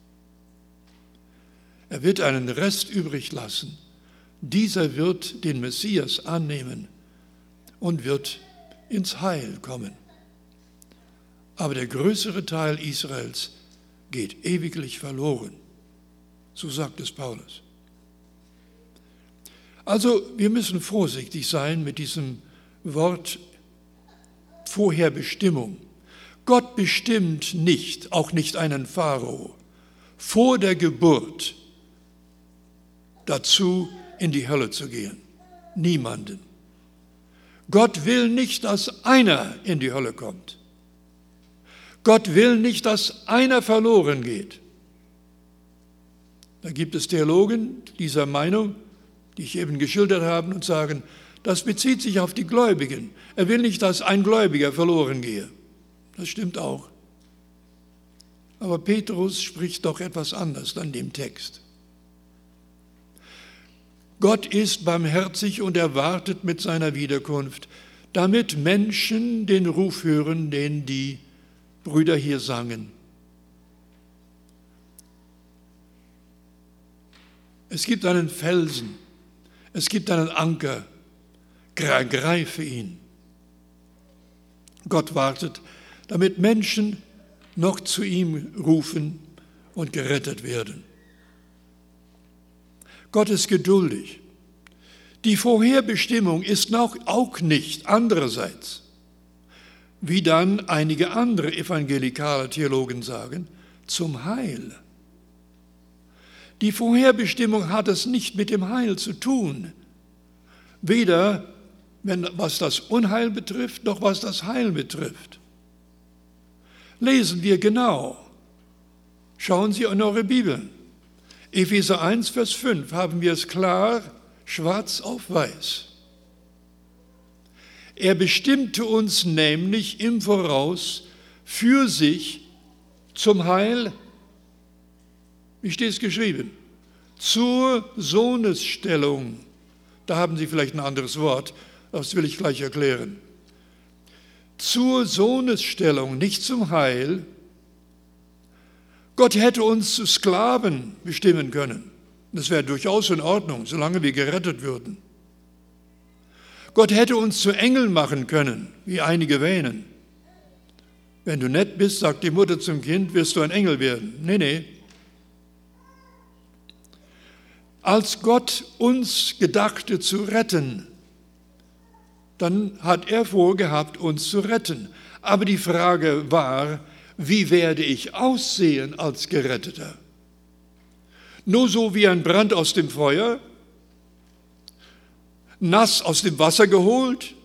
Er wird einen Rest übrig lassen. Dieser wird den Messias annehmen und wird ins Heil kommen. Aber der größere Teil Israels geht ewiglich verloren. So sagt es Paulus. Also wir müssen vorsichtig sein mit diesem Wort Vorherbestimmung. Gott bestimmt nicht, auch nicht einen Pharao, vor der Geburt dazu, in die Hölle zu gehen. Niemanden. Gott will nicht, dass einer in die Hölle kommt. Gott will nicht, dass einer verloren geht. Da gibt es Theologen dieser Meinung, die ich eben geschildert habe, und sagen, das bezieht sich auf die Gläubigen. Er will nicht, dass ein Gläubiger verloren gehe. Das stimmt auch. Aber Petrus spricht doch etwas anders an dem Text. Gott ist barmherzig und erwartet mit seiner Wiederkunft, damit Menschen den Ruf hören, den die Brüder hier sangen. Es gibt einen Felsen, es gibt einen Anker, greife ihn. Gott wartet, damit Menschen noch zu ihm rufen und gerettet werden. Gott ist geduldig. Die Vorherbestimmung ist auch nicht andererseits, wie dann einige andere evangelikale Theologen sagen, zum Heil. Die Vorherbestimmung hat es nicht mit dem Heil zu tun, weder was das Unheil betrifft, noch was das Heil betrifft. Lesen wir genau. Schauen Sie in eure Bibeln. Epheser 1, Vers 5 haben wir es klar, schwarz auf weiß. Er bestimmte uns nämlich im Voraus für sich zum Heil, wie steht es geschrieben, zur Sohnesstellung. Da haben Sie vielleicht ein anderes Wort, das will ich gleich erklären. Zur Sohnesstellung, nicht zum Heil. Gott hätte uns zu Sklaven bestimmen können. Das wäre durchaus in Ordnung, solange wir gerettet würden. Gott hätte uns zu Engeln machen können, wie einige wähnen. Wenn du nett bist, sagt die Mutter zum Kind, wirst du ein Engel werden. Nee. Als Gott uns gedachte zu retten, dann hat er vorgehabt, uns zu retten. Aber die Frage war, wie werde ich aussehen als Geretteter? Nur so wie ein Brand aus dem Feuer, nass aus dem Wasser geholt?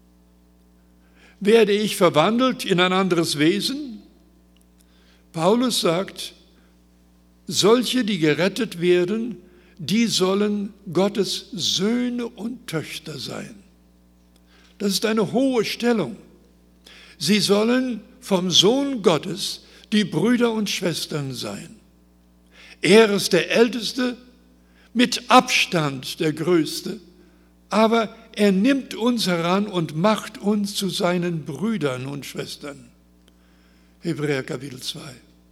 Werde ich verwandelt in ein anderes Wesen? Paulus sagt, solche, die gerettet werden, die sollen Gottes Söhne und Töchter sein. Das ist eine hohe Stellung. Sie sollen vom Sohn Gottes die Brüder und Schwestern sein. Er ist der Älteste, mit Abstand der Größte, aber er nimmt uns heran und macht uns zu seinen Brüdern und Schwestern. Hebräer Kapitel 2.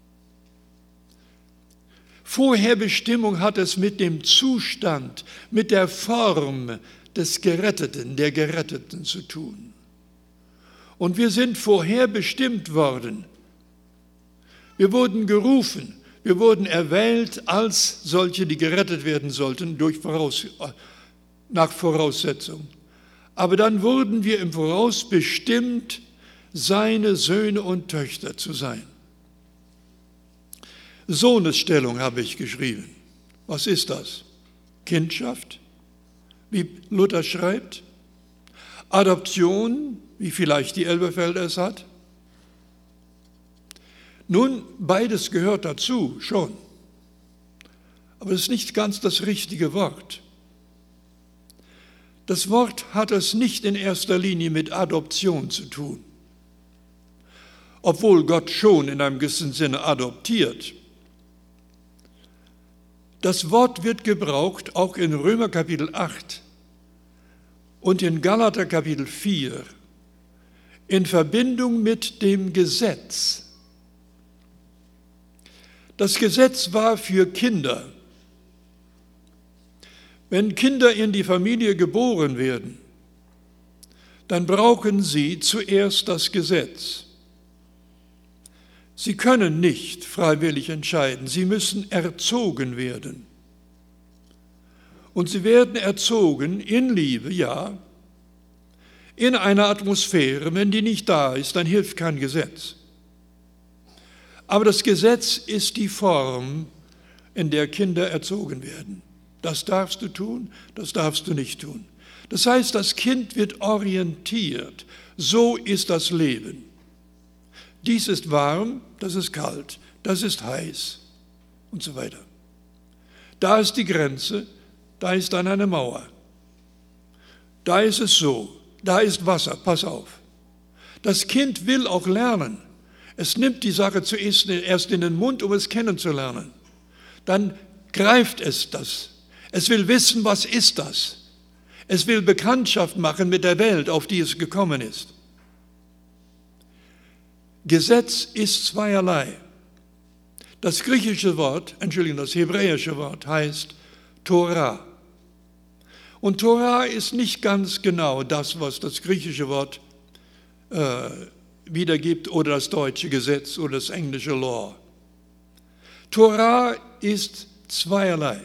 Vorherbestimmung hat es mit dem Zustand, mit der Form des Geretteten, der Geretteten zu tun. Und wir sind vorherbestimmt worden. Wir wurden gerufen, wir wurden erwählt als solche, die gerettet werden sollten, nach Voraussetzung. Aber dann wurden wir im Voraus bestimmt, seine Söhne und Töchter zu sein. Sohnesstellung habe ich geschrieben. Was ist das? Kindschaft, wie Luther schreibt. Adoption, wie vielleicht die Elberfelder es hat. Nun, beides gehört dazu, schon. Aber es ist nicht ganz das richtige Wort. Das Wort hat es nicht in erster Linie mit Adoption zu tun. Obwohl Gott schon in einem gewissen Sinne adoptiert. Das Wort wird gebraucht auch in Römer Kapitel 8 und in Galater Kapitel 4 in Verbindung mit dem Gesetz. Das Gesetz war für Kinder. Wenn Kinder in die Familie geboren werden, dann brauchen sie zuerst das Gesetz. Sie können nicht freiwillig entscheiden, sie müssen erzogen werden. Und sie werden erzogen in Liebe, ja, in einer Atmosphäre. Wenn die nicht da ist, dann hilft kein Gesetz. Aber das Gesetz ist die Form, in der Kinder erzogen werden. Das darfst du tun, das darfst du nicht tun. Das heißt, das Kind wird orientiert. So ist das Leben. Dies ist warm, das ist kalt, das ist heiß und so weiter. Da ist die Grenze, da ist dann eine Mauer. Da ist es so, da ist Wasser, pass auf. Das Kind will auch lernen. Es nimmt die Sache zuerst erst in den Mund, um es kennenzulernen. Dann greift es das. Es will wissen, was ist das? Es will Bekanntschaft machen mit der Welt, auf die es gekommen ist. Gesetz ist zweierlei. Das hebräische Wort heißt Torah. Und Torah ist nicht ganz genau das, was das griechische Wort wiedergibt oder das deutsche Gesetz oder das englische Law. Torah ist zweierlei.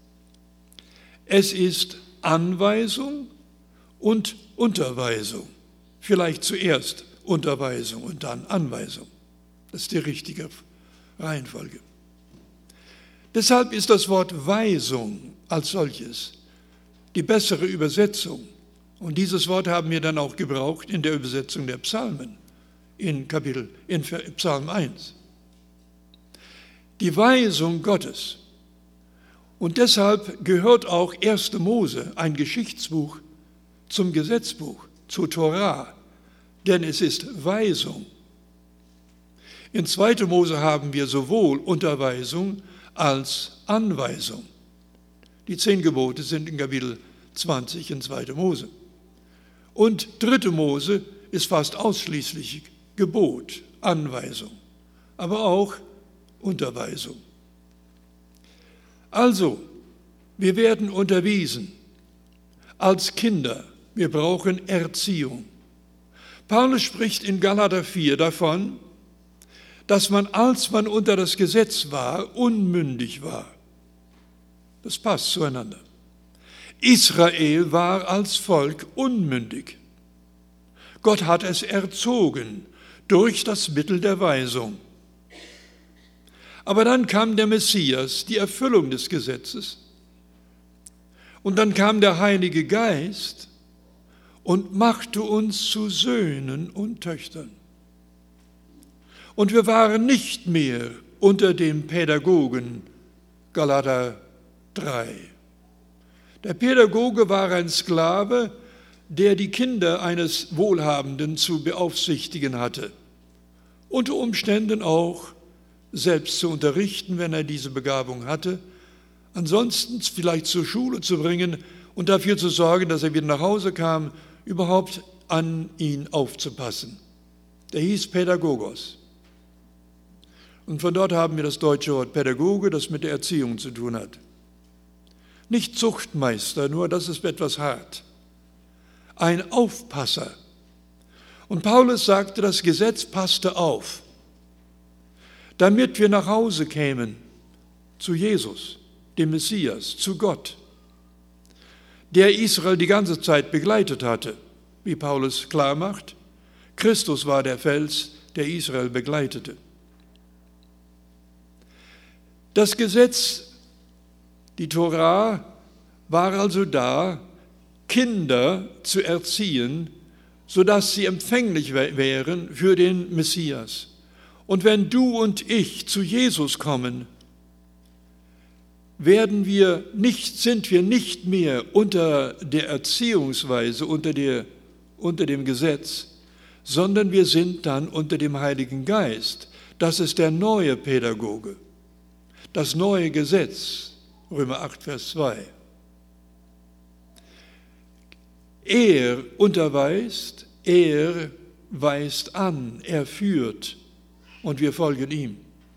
Es ist Anweisung und Unterweisung. Vielleicht zuerst Unterweisung und dann Anweisung. Das ist die richtige Reihenfolge. Deshalb ist das Wort Weisung als solches die bessere Übersetzung. Und dieses Wort haben wir dann auch gebraucht in der Übersetzung der Psalmen, in Psalm 1. Die Weisung Gottes. Und deshalb gehört auch 1. Mose, ein Geschichtsbuch, zum Gesetzbuch, zu Torah, denn es ist Weisung. In 2. Mose haben wir sowohl Unterweisung als Anweisung. Die 10 Gebote sind in Kapitel 20 in 2. Mose. Und 3. Mose ist fast ausschließlich Gebot, Anweisung, aber auch Unterweisung. Also, wir werden unterwiesen als Kinder. Wir brauchen Erziehung. Paulus spricht in Galater 4 davon, dass man, als man unter das Gesetz war, unmündig war. Das passt zueinander. Israel war als Volk unmündig. Gott hat es erzogen durch das Mittel der Weisung. Aber dann kam der Messias, die Erfüllung des Gesetzes. Und dann kam der Heilige Geist und machte uns zu Söhnen und Töchtern. Und wir waren nicht mehr unter dem Pädagogen, Galater 3. Der Pädagoge war ein Sklave, der die Kinder eines Wohlhabenden zu beaufsichtigen hatte. Unter Umständen auch selbst zu unterrichten, wenn er diese Begabung hatte. Ansonsten vielleicht zur Schule zu bringen und dafür zu sorgen, dass er wieder nach Hause kam, überhaupt an ihn aufzupassen. Der hieß Pädagogos. Und von dort haben wir das deutsche Wort Pädagoge, das mit der Erziehung zu tun hat. Nicht Zuchtmeister, nur das ist etwas hart. Ein Aufpasser. Und Paulus sagte, das Gesetz passte auf, damit wir nach Hause kämen zu Jesus, dem Messias, zu Gott, der Israel die ganze Zeit begleitet hatte, wie Paulus klar macht. Christus war der Fels, der Israel begleitete. Das Gesetz, die Torah, war also da, Kinder zu erziehen, sodass sie empfänglich wären für den Messias. Und wenn du und ich zu Jesus kommen, sind wir nicht mehr unter der Erziehungsweise, unter dem Gesetz, sondern wir sind dann unter dem Heiligen Geist. Das ist der neue Pädagoge, das neue Gesetz, Römer 8, Vers 2. Er unterweist, er weist an, er führt und wir folgen ihm.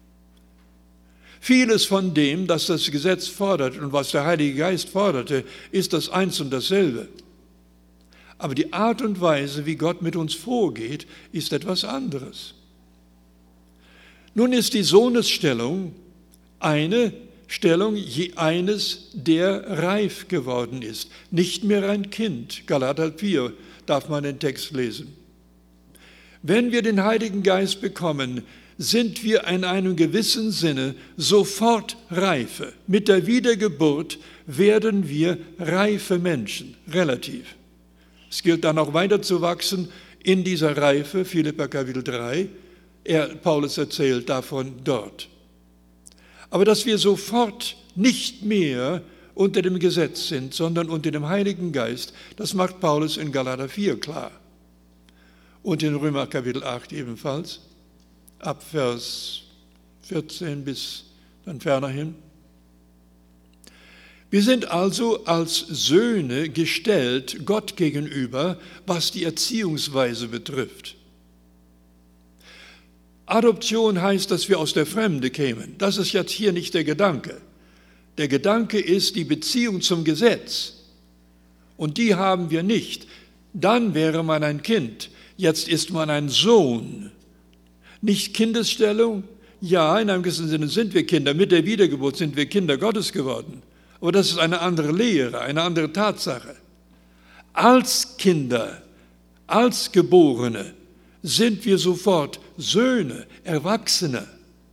Vieles von dem, das das Gesetz fordert und was der Heilige Geist forderte, ist das eins und dasselbe. Aber die Art und Weise, wie Gott mit uns vorgeht, ist etwas anderes. Nun ist die Sohnesstellung eine Stellung eines, der reif geworden ist. Nicht mehr ein Kind. Galater 4 darf man den Text lesen. Wenn wir den Heiligen Geist bekommen, sind wir in einem gewissen Sinne sofort reife. Mit der Wiedergeburt werden wir reife Menschen, relativ. Es gilt dann auch weiter zu wachsen in dieser Reife, Philipper Kapitel 3. Paulus erzählt davon dort. Aber dass wir sofort nicht mehr unter dem Gesetz sind, sondern unter dem Heiligen Geist, das macht Paulus in Galater 4 klar. Und in Römer Kapitel 8 ebenfalls, ab Vers 14 bis dann ferner hin. Wir sind also als Söhne gestellt Gott gegenüber, was die Erziehungsweise betrifft. Adoption heißt, dass wir aus der Fremde kämen. Das ist jetzt hier nicht der Gedanke. Der Gedanke ist die Beziehung zum Gesetz. Und die haben wir nicht. Dann wäre man ein Kind. Jetzt ist man ein Sohn. Nicht Kindesstellung. Ja, in einem gewissen Sinne sind wir Kinder. Mit der Wiedergeburt sind wir Kinder Gottes geworden. Aber das ist eine andere Lehre, eine andere Tatsache. Als Kinder, als Geborene sind wir sofort Söhne, Erwachsene.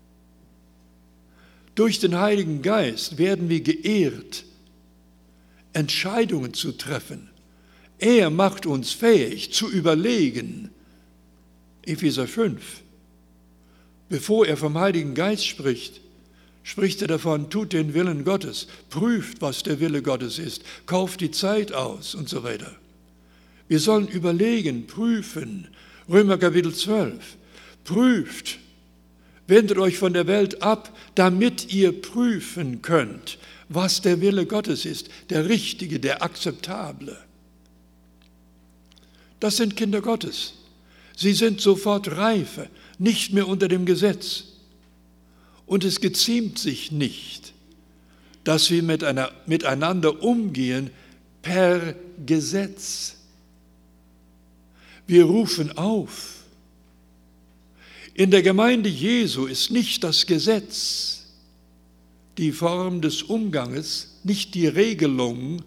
Durch den Heiligen Geist werden wir geehrt, Entscheidungen zu treffen. Er macht uns fähig zu überlegen. Epheser 5. Bevor er vom Heiligen Geist spricht, spricht er davon, tut den Willen Gottes, prüft, was der Wille Gottes ist, kauft die Zeit aus und so weiter. Wir sollen überlegen, prüfen. Römer Kapitel 12. Prüft, wendet euch von der Welt ab, damit ihr prüfen könnt, was der Wille Gottes ist, der richtige, der akzeptable. Das sind Kinder Gottes. Sie sind sofort reife, nicht mehr unter dem Gesetz. Und es geziemt sich nicht, dass wir miteinander umgehen per Gesetz. Wir rufen auf. In der Gemeinde Jesu ist nicht das Gesetz die Form des Umganges, nicht die Regelung,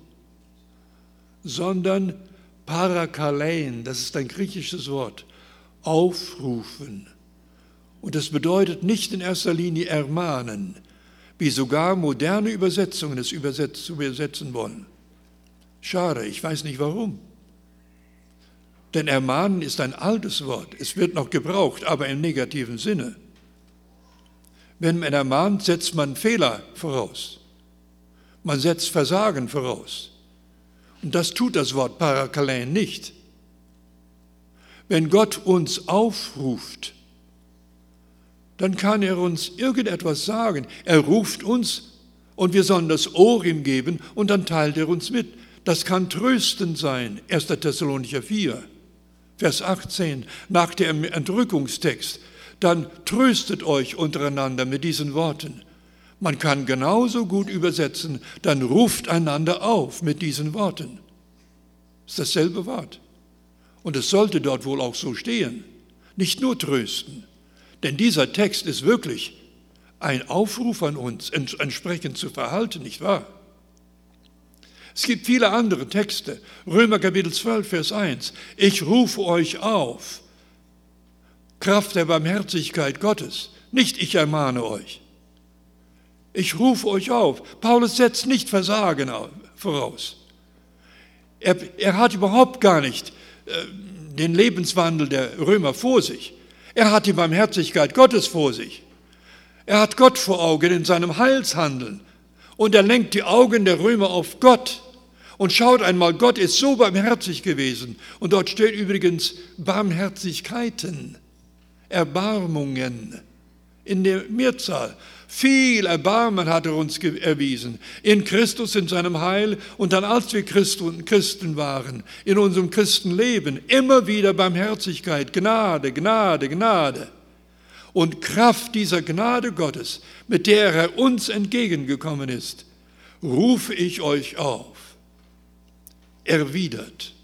sondern Parakalein, das ist ein griechisches Wort, aufrufen. Und das bedeutet nicht in erster Linie ermahnen, wie sogar moderne Übersetzungen es übersetzen wollen. Schade, ich weiß nicht warum. Denn ermahnen ist ein altes Wort. Es wird noch gebraucht, aber im negativen Sinne. Wenn man ermahnt, setzt man Fehler voraus. Man setzt Versagen voraus. Und das tut das Wort Parakalein nicht. Wenn Gott uns aufruft, dann kann er uns irgendetwas sagen. Er ruft uns und wir sollen das Ohr ihm geben und dann teilt er uns mit. Das kann tröstend sein. 1. Thessalonicher 4. Vers 18, nach dem Entrückungstext, dann tröstet euch untereinander mit diesen Worten. Man kann genauso gut übersetzen, dann ruft einander auf mit diesen Worten. Das ist dasselbe Wort. Und es sollte dort wohl auch so stehen. Nicht nur trösten, denn dieser Text ist wirklich ein Aufruf an uns, entsprechend zu verhalten, nicht wahr? Es gibt viele andere Texte. Römer Kapitel 12, Vers 1. Ich rufe euch auf. Kraft der Barmherzigkeit Gottes. Nicht ich ermahne euch. Ich rufe euch auf. Paulus setzt nicht Versagen voraus. Er hat überhaupt gar nicht den Lebenswandel der Römer vor sich. Er hat die Barmherzigkeit Gottes vor sich. Er hat Gott vor Augen in seinem Heilshandeln. Und er lenkt die Augen der Römer auf Gott. Und schaut einmal, Gott ist so barmherzig gewesen. Und dort steht übrigens Barmherzigkeiten, Erbarmungen in der Mehrzahl. Viel Erbarmen hat er uns erwiesen. In Christus, in seinem Heil und dann, als wir Christen waren, in unserem Christenleben, immer wieder Barmherzigkeit, Gnade, Gnade, Gnade. Und Kraft dieser Gnade Gottes, mit der er uns entgegengekommen ist, rufe ich euch auf. Erwidert.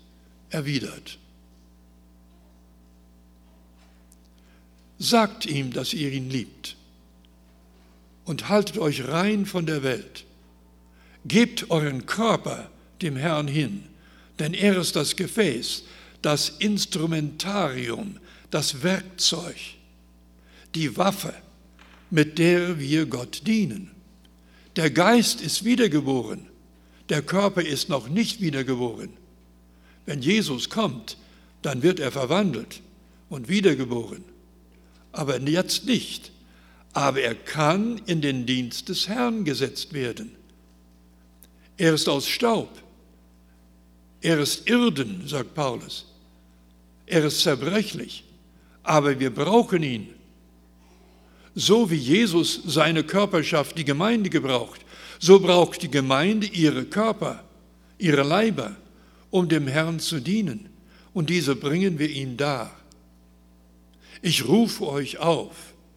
Sagt ihm, dass ihr ihn liebt. und haltet euch rein von der Welt. Gebt euren Körper dem Herrn hin, denn er ist das Gefäß, das Instrumentarium, das Werkzeug, die Waffe, mit der wir Gott dienen. Der Geist ist wiedergeboren, der Körper ist noch nicht wiedergeboren. Wenn Jesus kommt, dann wird er verwandelt und wiedergeboren, aber jetzt nicht. Aber er kann in den Dienst des Herrn gesetzt werden. Er ist aus Staub. Er ist irden, sagt Paulus. Er ist zerbrechlich, aber wir brauchen ihn. So wie Jesus seine Körperschaft, die Gemeinde gebraucht, so braucht die Gemeinde ihre Körper, ihre Leiber, um dem Herrn zu dienen. Und diese bringen wir ihm dar. Ich rufe euch auf.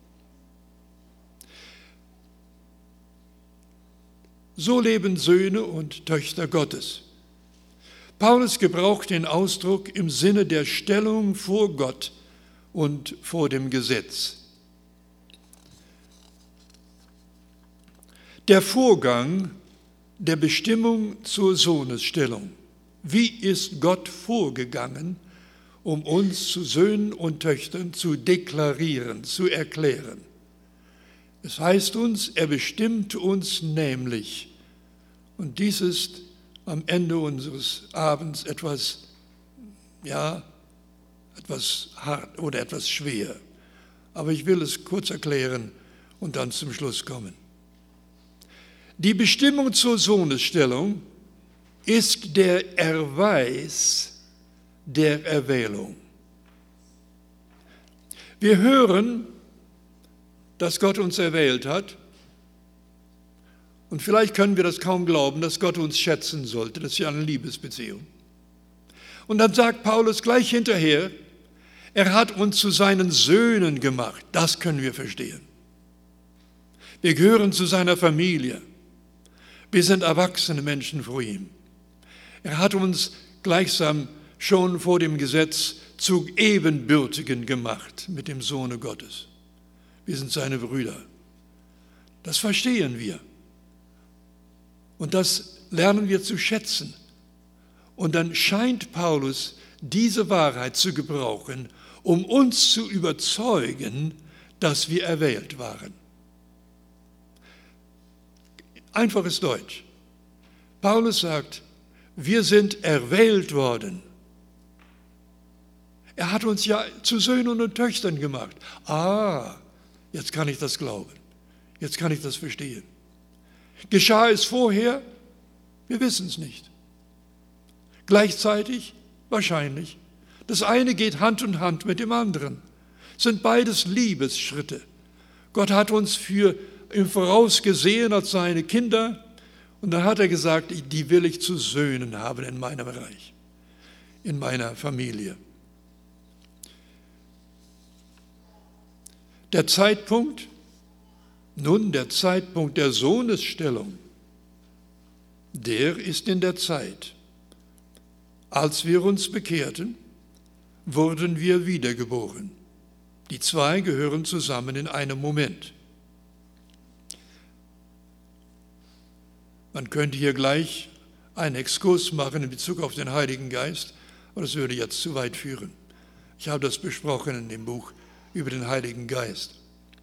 So leben Söhne und Töchter Gottes. Paulus gebraucht den Ausdruck im Sinne der Stellung vor Gott und vor dem Gesetz. Der Vorgang der Bestimmung zur Sohnesstellung. Wie ist Gott vorgegangen, um uns zu Söhnen und Töchtern zu deklarieren, zu erklären? Es heißt uns, er bestimmt uns nämlich, und dies ist am Ende unseres Abends etwas hart oder etwas schwer. Aber ich will es kurz erklären und dann zum Schluss kommen. Die Bestimmung zur Sohnesstellung ist der Erweis der Erwählung. Wir hören, dass Gott uns erwählt hat. Und vielleicht können wir das kaum glauben, dass Gott uns schätzen sollte. Das ist ja eine Liebesbeziehung. Und dann sagt Paulus gleich hinterher, er hat uns zu seinen Söhnen gemacht. Das können wir verstehen. Wir gehören zu seiner Familie. Wir sind erwachsene Menschen vor ihm. Er hat uns gleichsam schon vor dem Gesetz zu Ebenbürtigen gemacht mit dem Sohne Gottes. Wir sind seine Brüder. Das verstehen wir. Und das lernen wir zu schätzen. Und dann scheint Paulus diese Wahrheit zu gebrauchen, um uns zu überzeugen, dass wir erwählt waren. Einfaches Deutsch. Paulus sagt, wir sind erwählt worden. Er hat uns ja zu Söhnen und Töchtern gemacht. Jetzt kann ich das glauben. Jetzt kann ich das verstehen. Geschah es vorher? Wir wissen es nicht. Gleichzeitig? Wahrscheinlich. Das eine geht Hand in Hand mit dem anderen. Es sind beides Liebesschritte. Gott hat uns im Voraus gesehen als seine Kinder und dann hat er gesagt, die will ich zu Söhnen haben in meinem Reich, in meiner Familie. Der Zeitpunkt der Sohnesstellung, der ist in der Zeit. Als wir uns bekehrten, wurden wir wiedergeboren. Die zwei gehören zusammen in einem Moment. Man könnte hier gleich einen Exkurs machen in Bezug auf den Heiligen Geist, aber das würde jetzt zu weit führen. Ich habe das besprochen in dem Buch über den Heiligen Geist.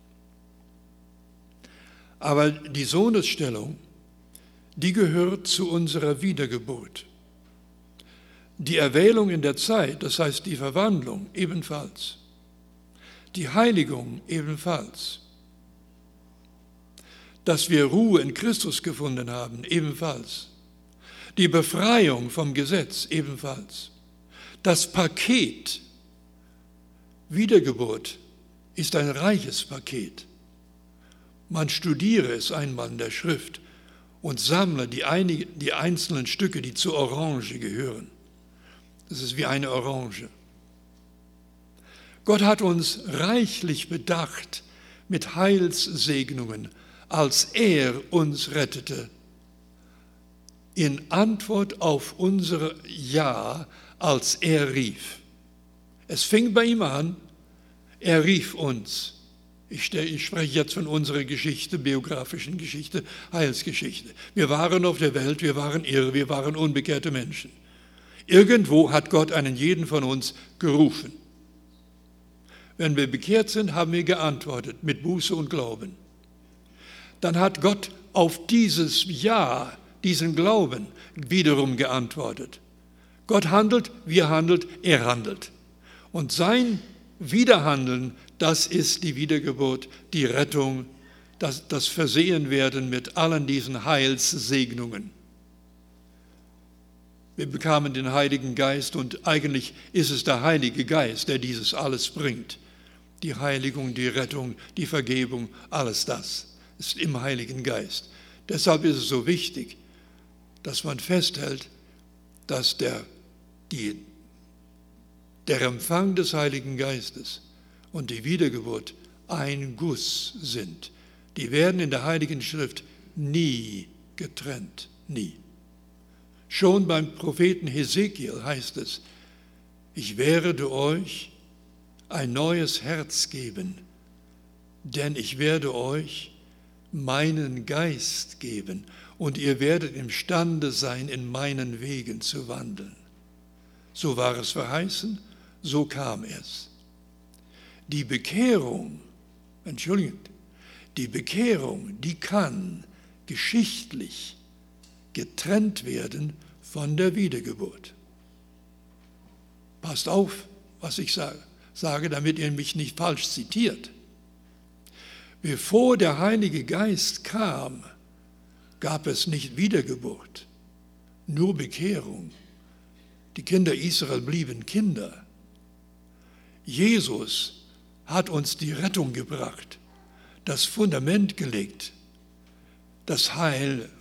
Aber die Sohnesstellung, die gehört zu unserer Wiedergeburt. Die Erwählung in der Zeit, das heißt die Verwandlung ebenfalls. Die Heiligung ebenfalls. Dass wir Ruhe in Christus gefunden haben, ebenfalls. Die Befreiung vom Gesetz, ebenfalls. Das Paket Wiedergeburt ist ein reiches Paket. Man studiere es einmal in der Schrift und sammle die einzelnen Stücke, die zur Orange gehören. Das ist wie eine Orange. Gott hat uns reichlich bedacht mit Heilssegnungen, als er uns rettete, in Antwort auf unser Ja, als er rief. Es fing bei ihm an, er rief uns. Ich spreche jetzt von unserer Geschichte, biografischen Geschichte, Heilsgeschichte. Wir waren auf der Welt, wir waren irre, wir waren unbekehrte Menschen. Irgendwo hat Gott einen jeden von uns gerufen. Wenn wir bekehrt sind, haben wir geantwortet mit Buße und Glauben. Dann hat Gott auf dieses Ja, diesen Glauben wiederum geantwortet. Gott handelt, wir handelt, er handelt. Und sein Wiederhandeln, das ist die Wiedergeburt, die Rettung, das Versehenwerden mit allen diesen Heilssegnungen. Wir bekamen den Heiligen Geist und eigentlich ist es der Heilige Geist, der dieses alles bringt. Die Heiligung, die Rettung, die Vergebung, alles das ist im Heiligen Geist. Deshalb ist es so wichtig, dass man festhält, dass der Empfang des Heiligen Geistes und die Wiedergeburt ein Guss sind. Die werden in der Heiligen Schrift nie getrennt, nie. Schon beim Propheten Hesekiel heißt es, ich werde euch ein neues Herz geben, denn ich werde euch meinen Geist geben und ihr werdet imstande sein, in meinen Wegen zu wandeln. So war es verheißen, so kam es. Die Bekehrung, die kann geschichtlich getrennt werden von der Wiedergeburt. Passt auf, was ich sage, damit ihr mich nicht falsch zitiert. Bevor der Heilige Geist kam, gab es nicht Wiedergeburt, nur Bekehrung. Die Kinder Israel blieben Kinder. Jesus hat uns die Rettung gebracht, das Fundament gelegt, das Heil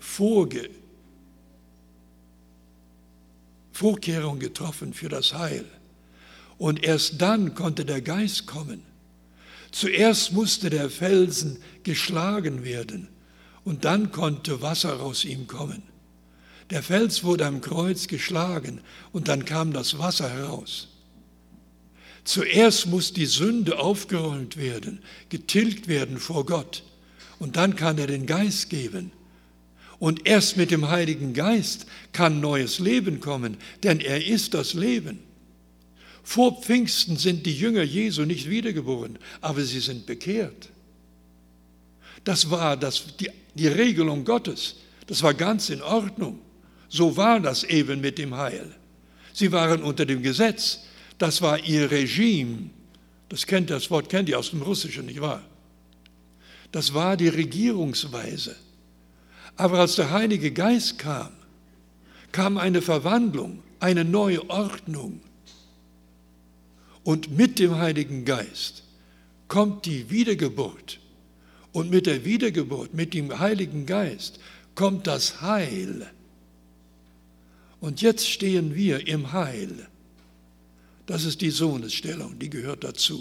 Vorkehrung getroffen für das Heil. Und erst dann konnte der Geist kommen. Zuerst musste der Felsen geschlagen werden und dann konnte Wasser aus ihm kommen. Der Fels wurde am Kreuz geschlagen und dann kam das Wasser heraus. Zuerst muss die Sünde aufgeräumt werden, getilgt werden vor Gott und dann kann er den Geist geben. Und erst mit dem Heiligen Geist kann neues Leben kommen, denn er ist das Leben. Vor Pfingsten sind die Jünger Jesu nicht wiedergeboren, aber sie sind bekehrt. Das war die Regelung Gottes. Das war ganz in Ordnung. So war das eben mit dem Heil. Sie waren unter dem Gesetz. Das war ihr Regime. Das Wort kennt ihr aus dem Russischen, nicht wahr? Das war die Regierungsweise. Aber als der Heilige Geist kam eine Verwandlung, eine neue Ordnung. Und mit dem Heiligen Geist kommt die Wiedergeburt. Und mit der Wiedergeburt, mit dem Heiligen Geist, kommt das Heil. Und jetzt stehen wir im Heil. Das ist die Sohnesstellung, die gehört dazu.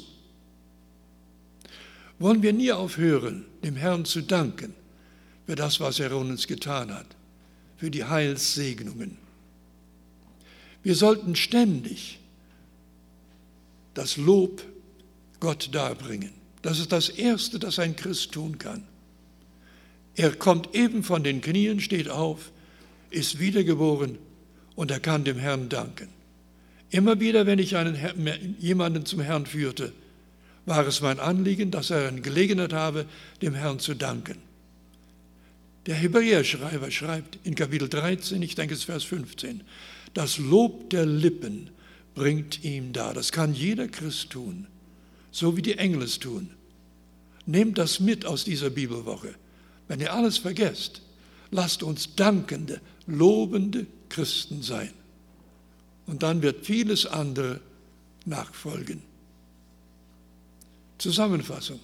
Wollen wir nie aufhören, dem Herrn zu danken für das, was er uns getan hat, für die Heilssegnungen. Wir sollten ständig das Lob Gott darbringen. Das ist das Erste, das ein Christ tun kann. Er kommt eben von den Knien, steht auf, ist wiedergeboren und er kann dem Herrn danken. Immer wieder, wenn ich jemanden zum Herrn führte, war es mein Anliegen, dass er eine Gelegenheit habe, dem Herrn zu danken. Der Hebräerschreiber schreibt in Kapitel 13, ich denke es ist Vers 15, das Lob der Lippen bringt ihm dar. Das kann jeder Christ tun, so wie die Engel es tun. Nehmt das mit aus dieser Bibelwoche. Wenn ihr alles vergesst, lasst uns dankende, lobende Christen sein. Und dann wird vieles andere nachfolgen. Zusammenfassung.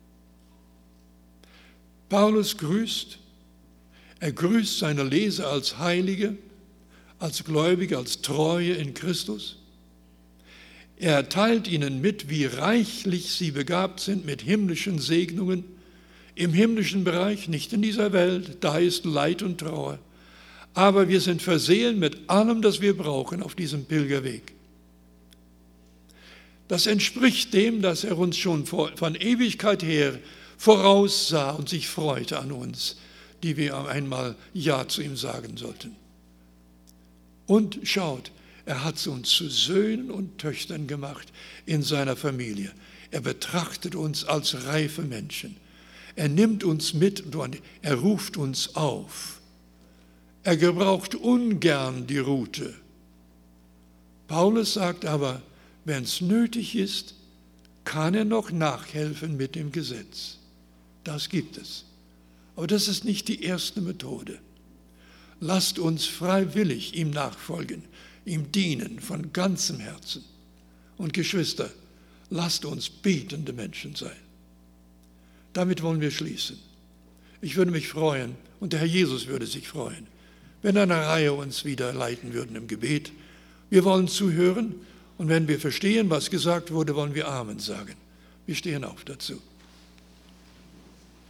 Paulus grüßt. Er grüßt seine Leser als Heilige, als Gläubige, als Treue in Christus. Er teilt ihnen mit, wie reichlich sie begabt sind mit himmlischen Segnungen. Im himmlischen Bereich, nicht in dieser Welt, da ist Leid und Trauer. Aber wir sind versehen mit allem, das wir brauchen auf diesem Pilgerweg. Das entspricht dem, dass er uns schon von Ewigkeit her voraussah und sich freute an uns, die wir einmal Ja zu ihm sagen sollten. Und schaut, er hat uns zu Söhnen und Töchtern gemacht in seiner Familie. Er betrachtet uns als reife Menschen. Er nimmt uns mit, er ruft uns auf. Er gebraucht ungern die Rute. Paulus sagt aber, wenn es nötig ist, kann er noch nachhelfen mit dem Gesetz. Das gibt es. Aber das ist nicht die erste Methode. Lasst uns freiwillig ihm nachfolgen, ihm dienen von ganzem Herzen. Und Geschwister, lasst uns betende Menschen sein. Damit wollen wir schließen. Ich würde mich freuen, und der Herr Jesus würde sich freuen, wenn eine Reihe uns wieder leiten würden im Gebet. Wir wollen zuhören, und wenn wir verstehen, was gesagt wurde, wollen wir Amen sagen. Wir stehen auf dazu.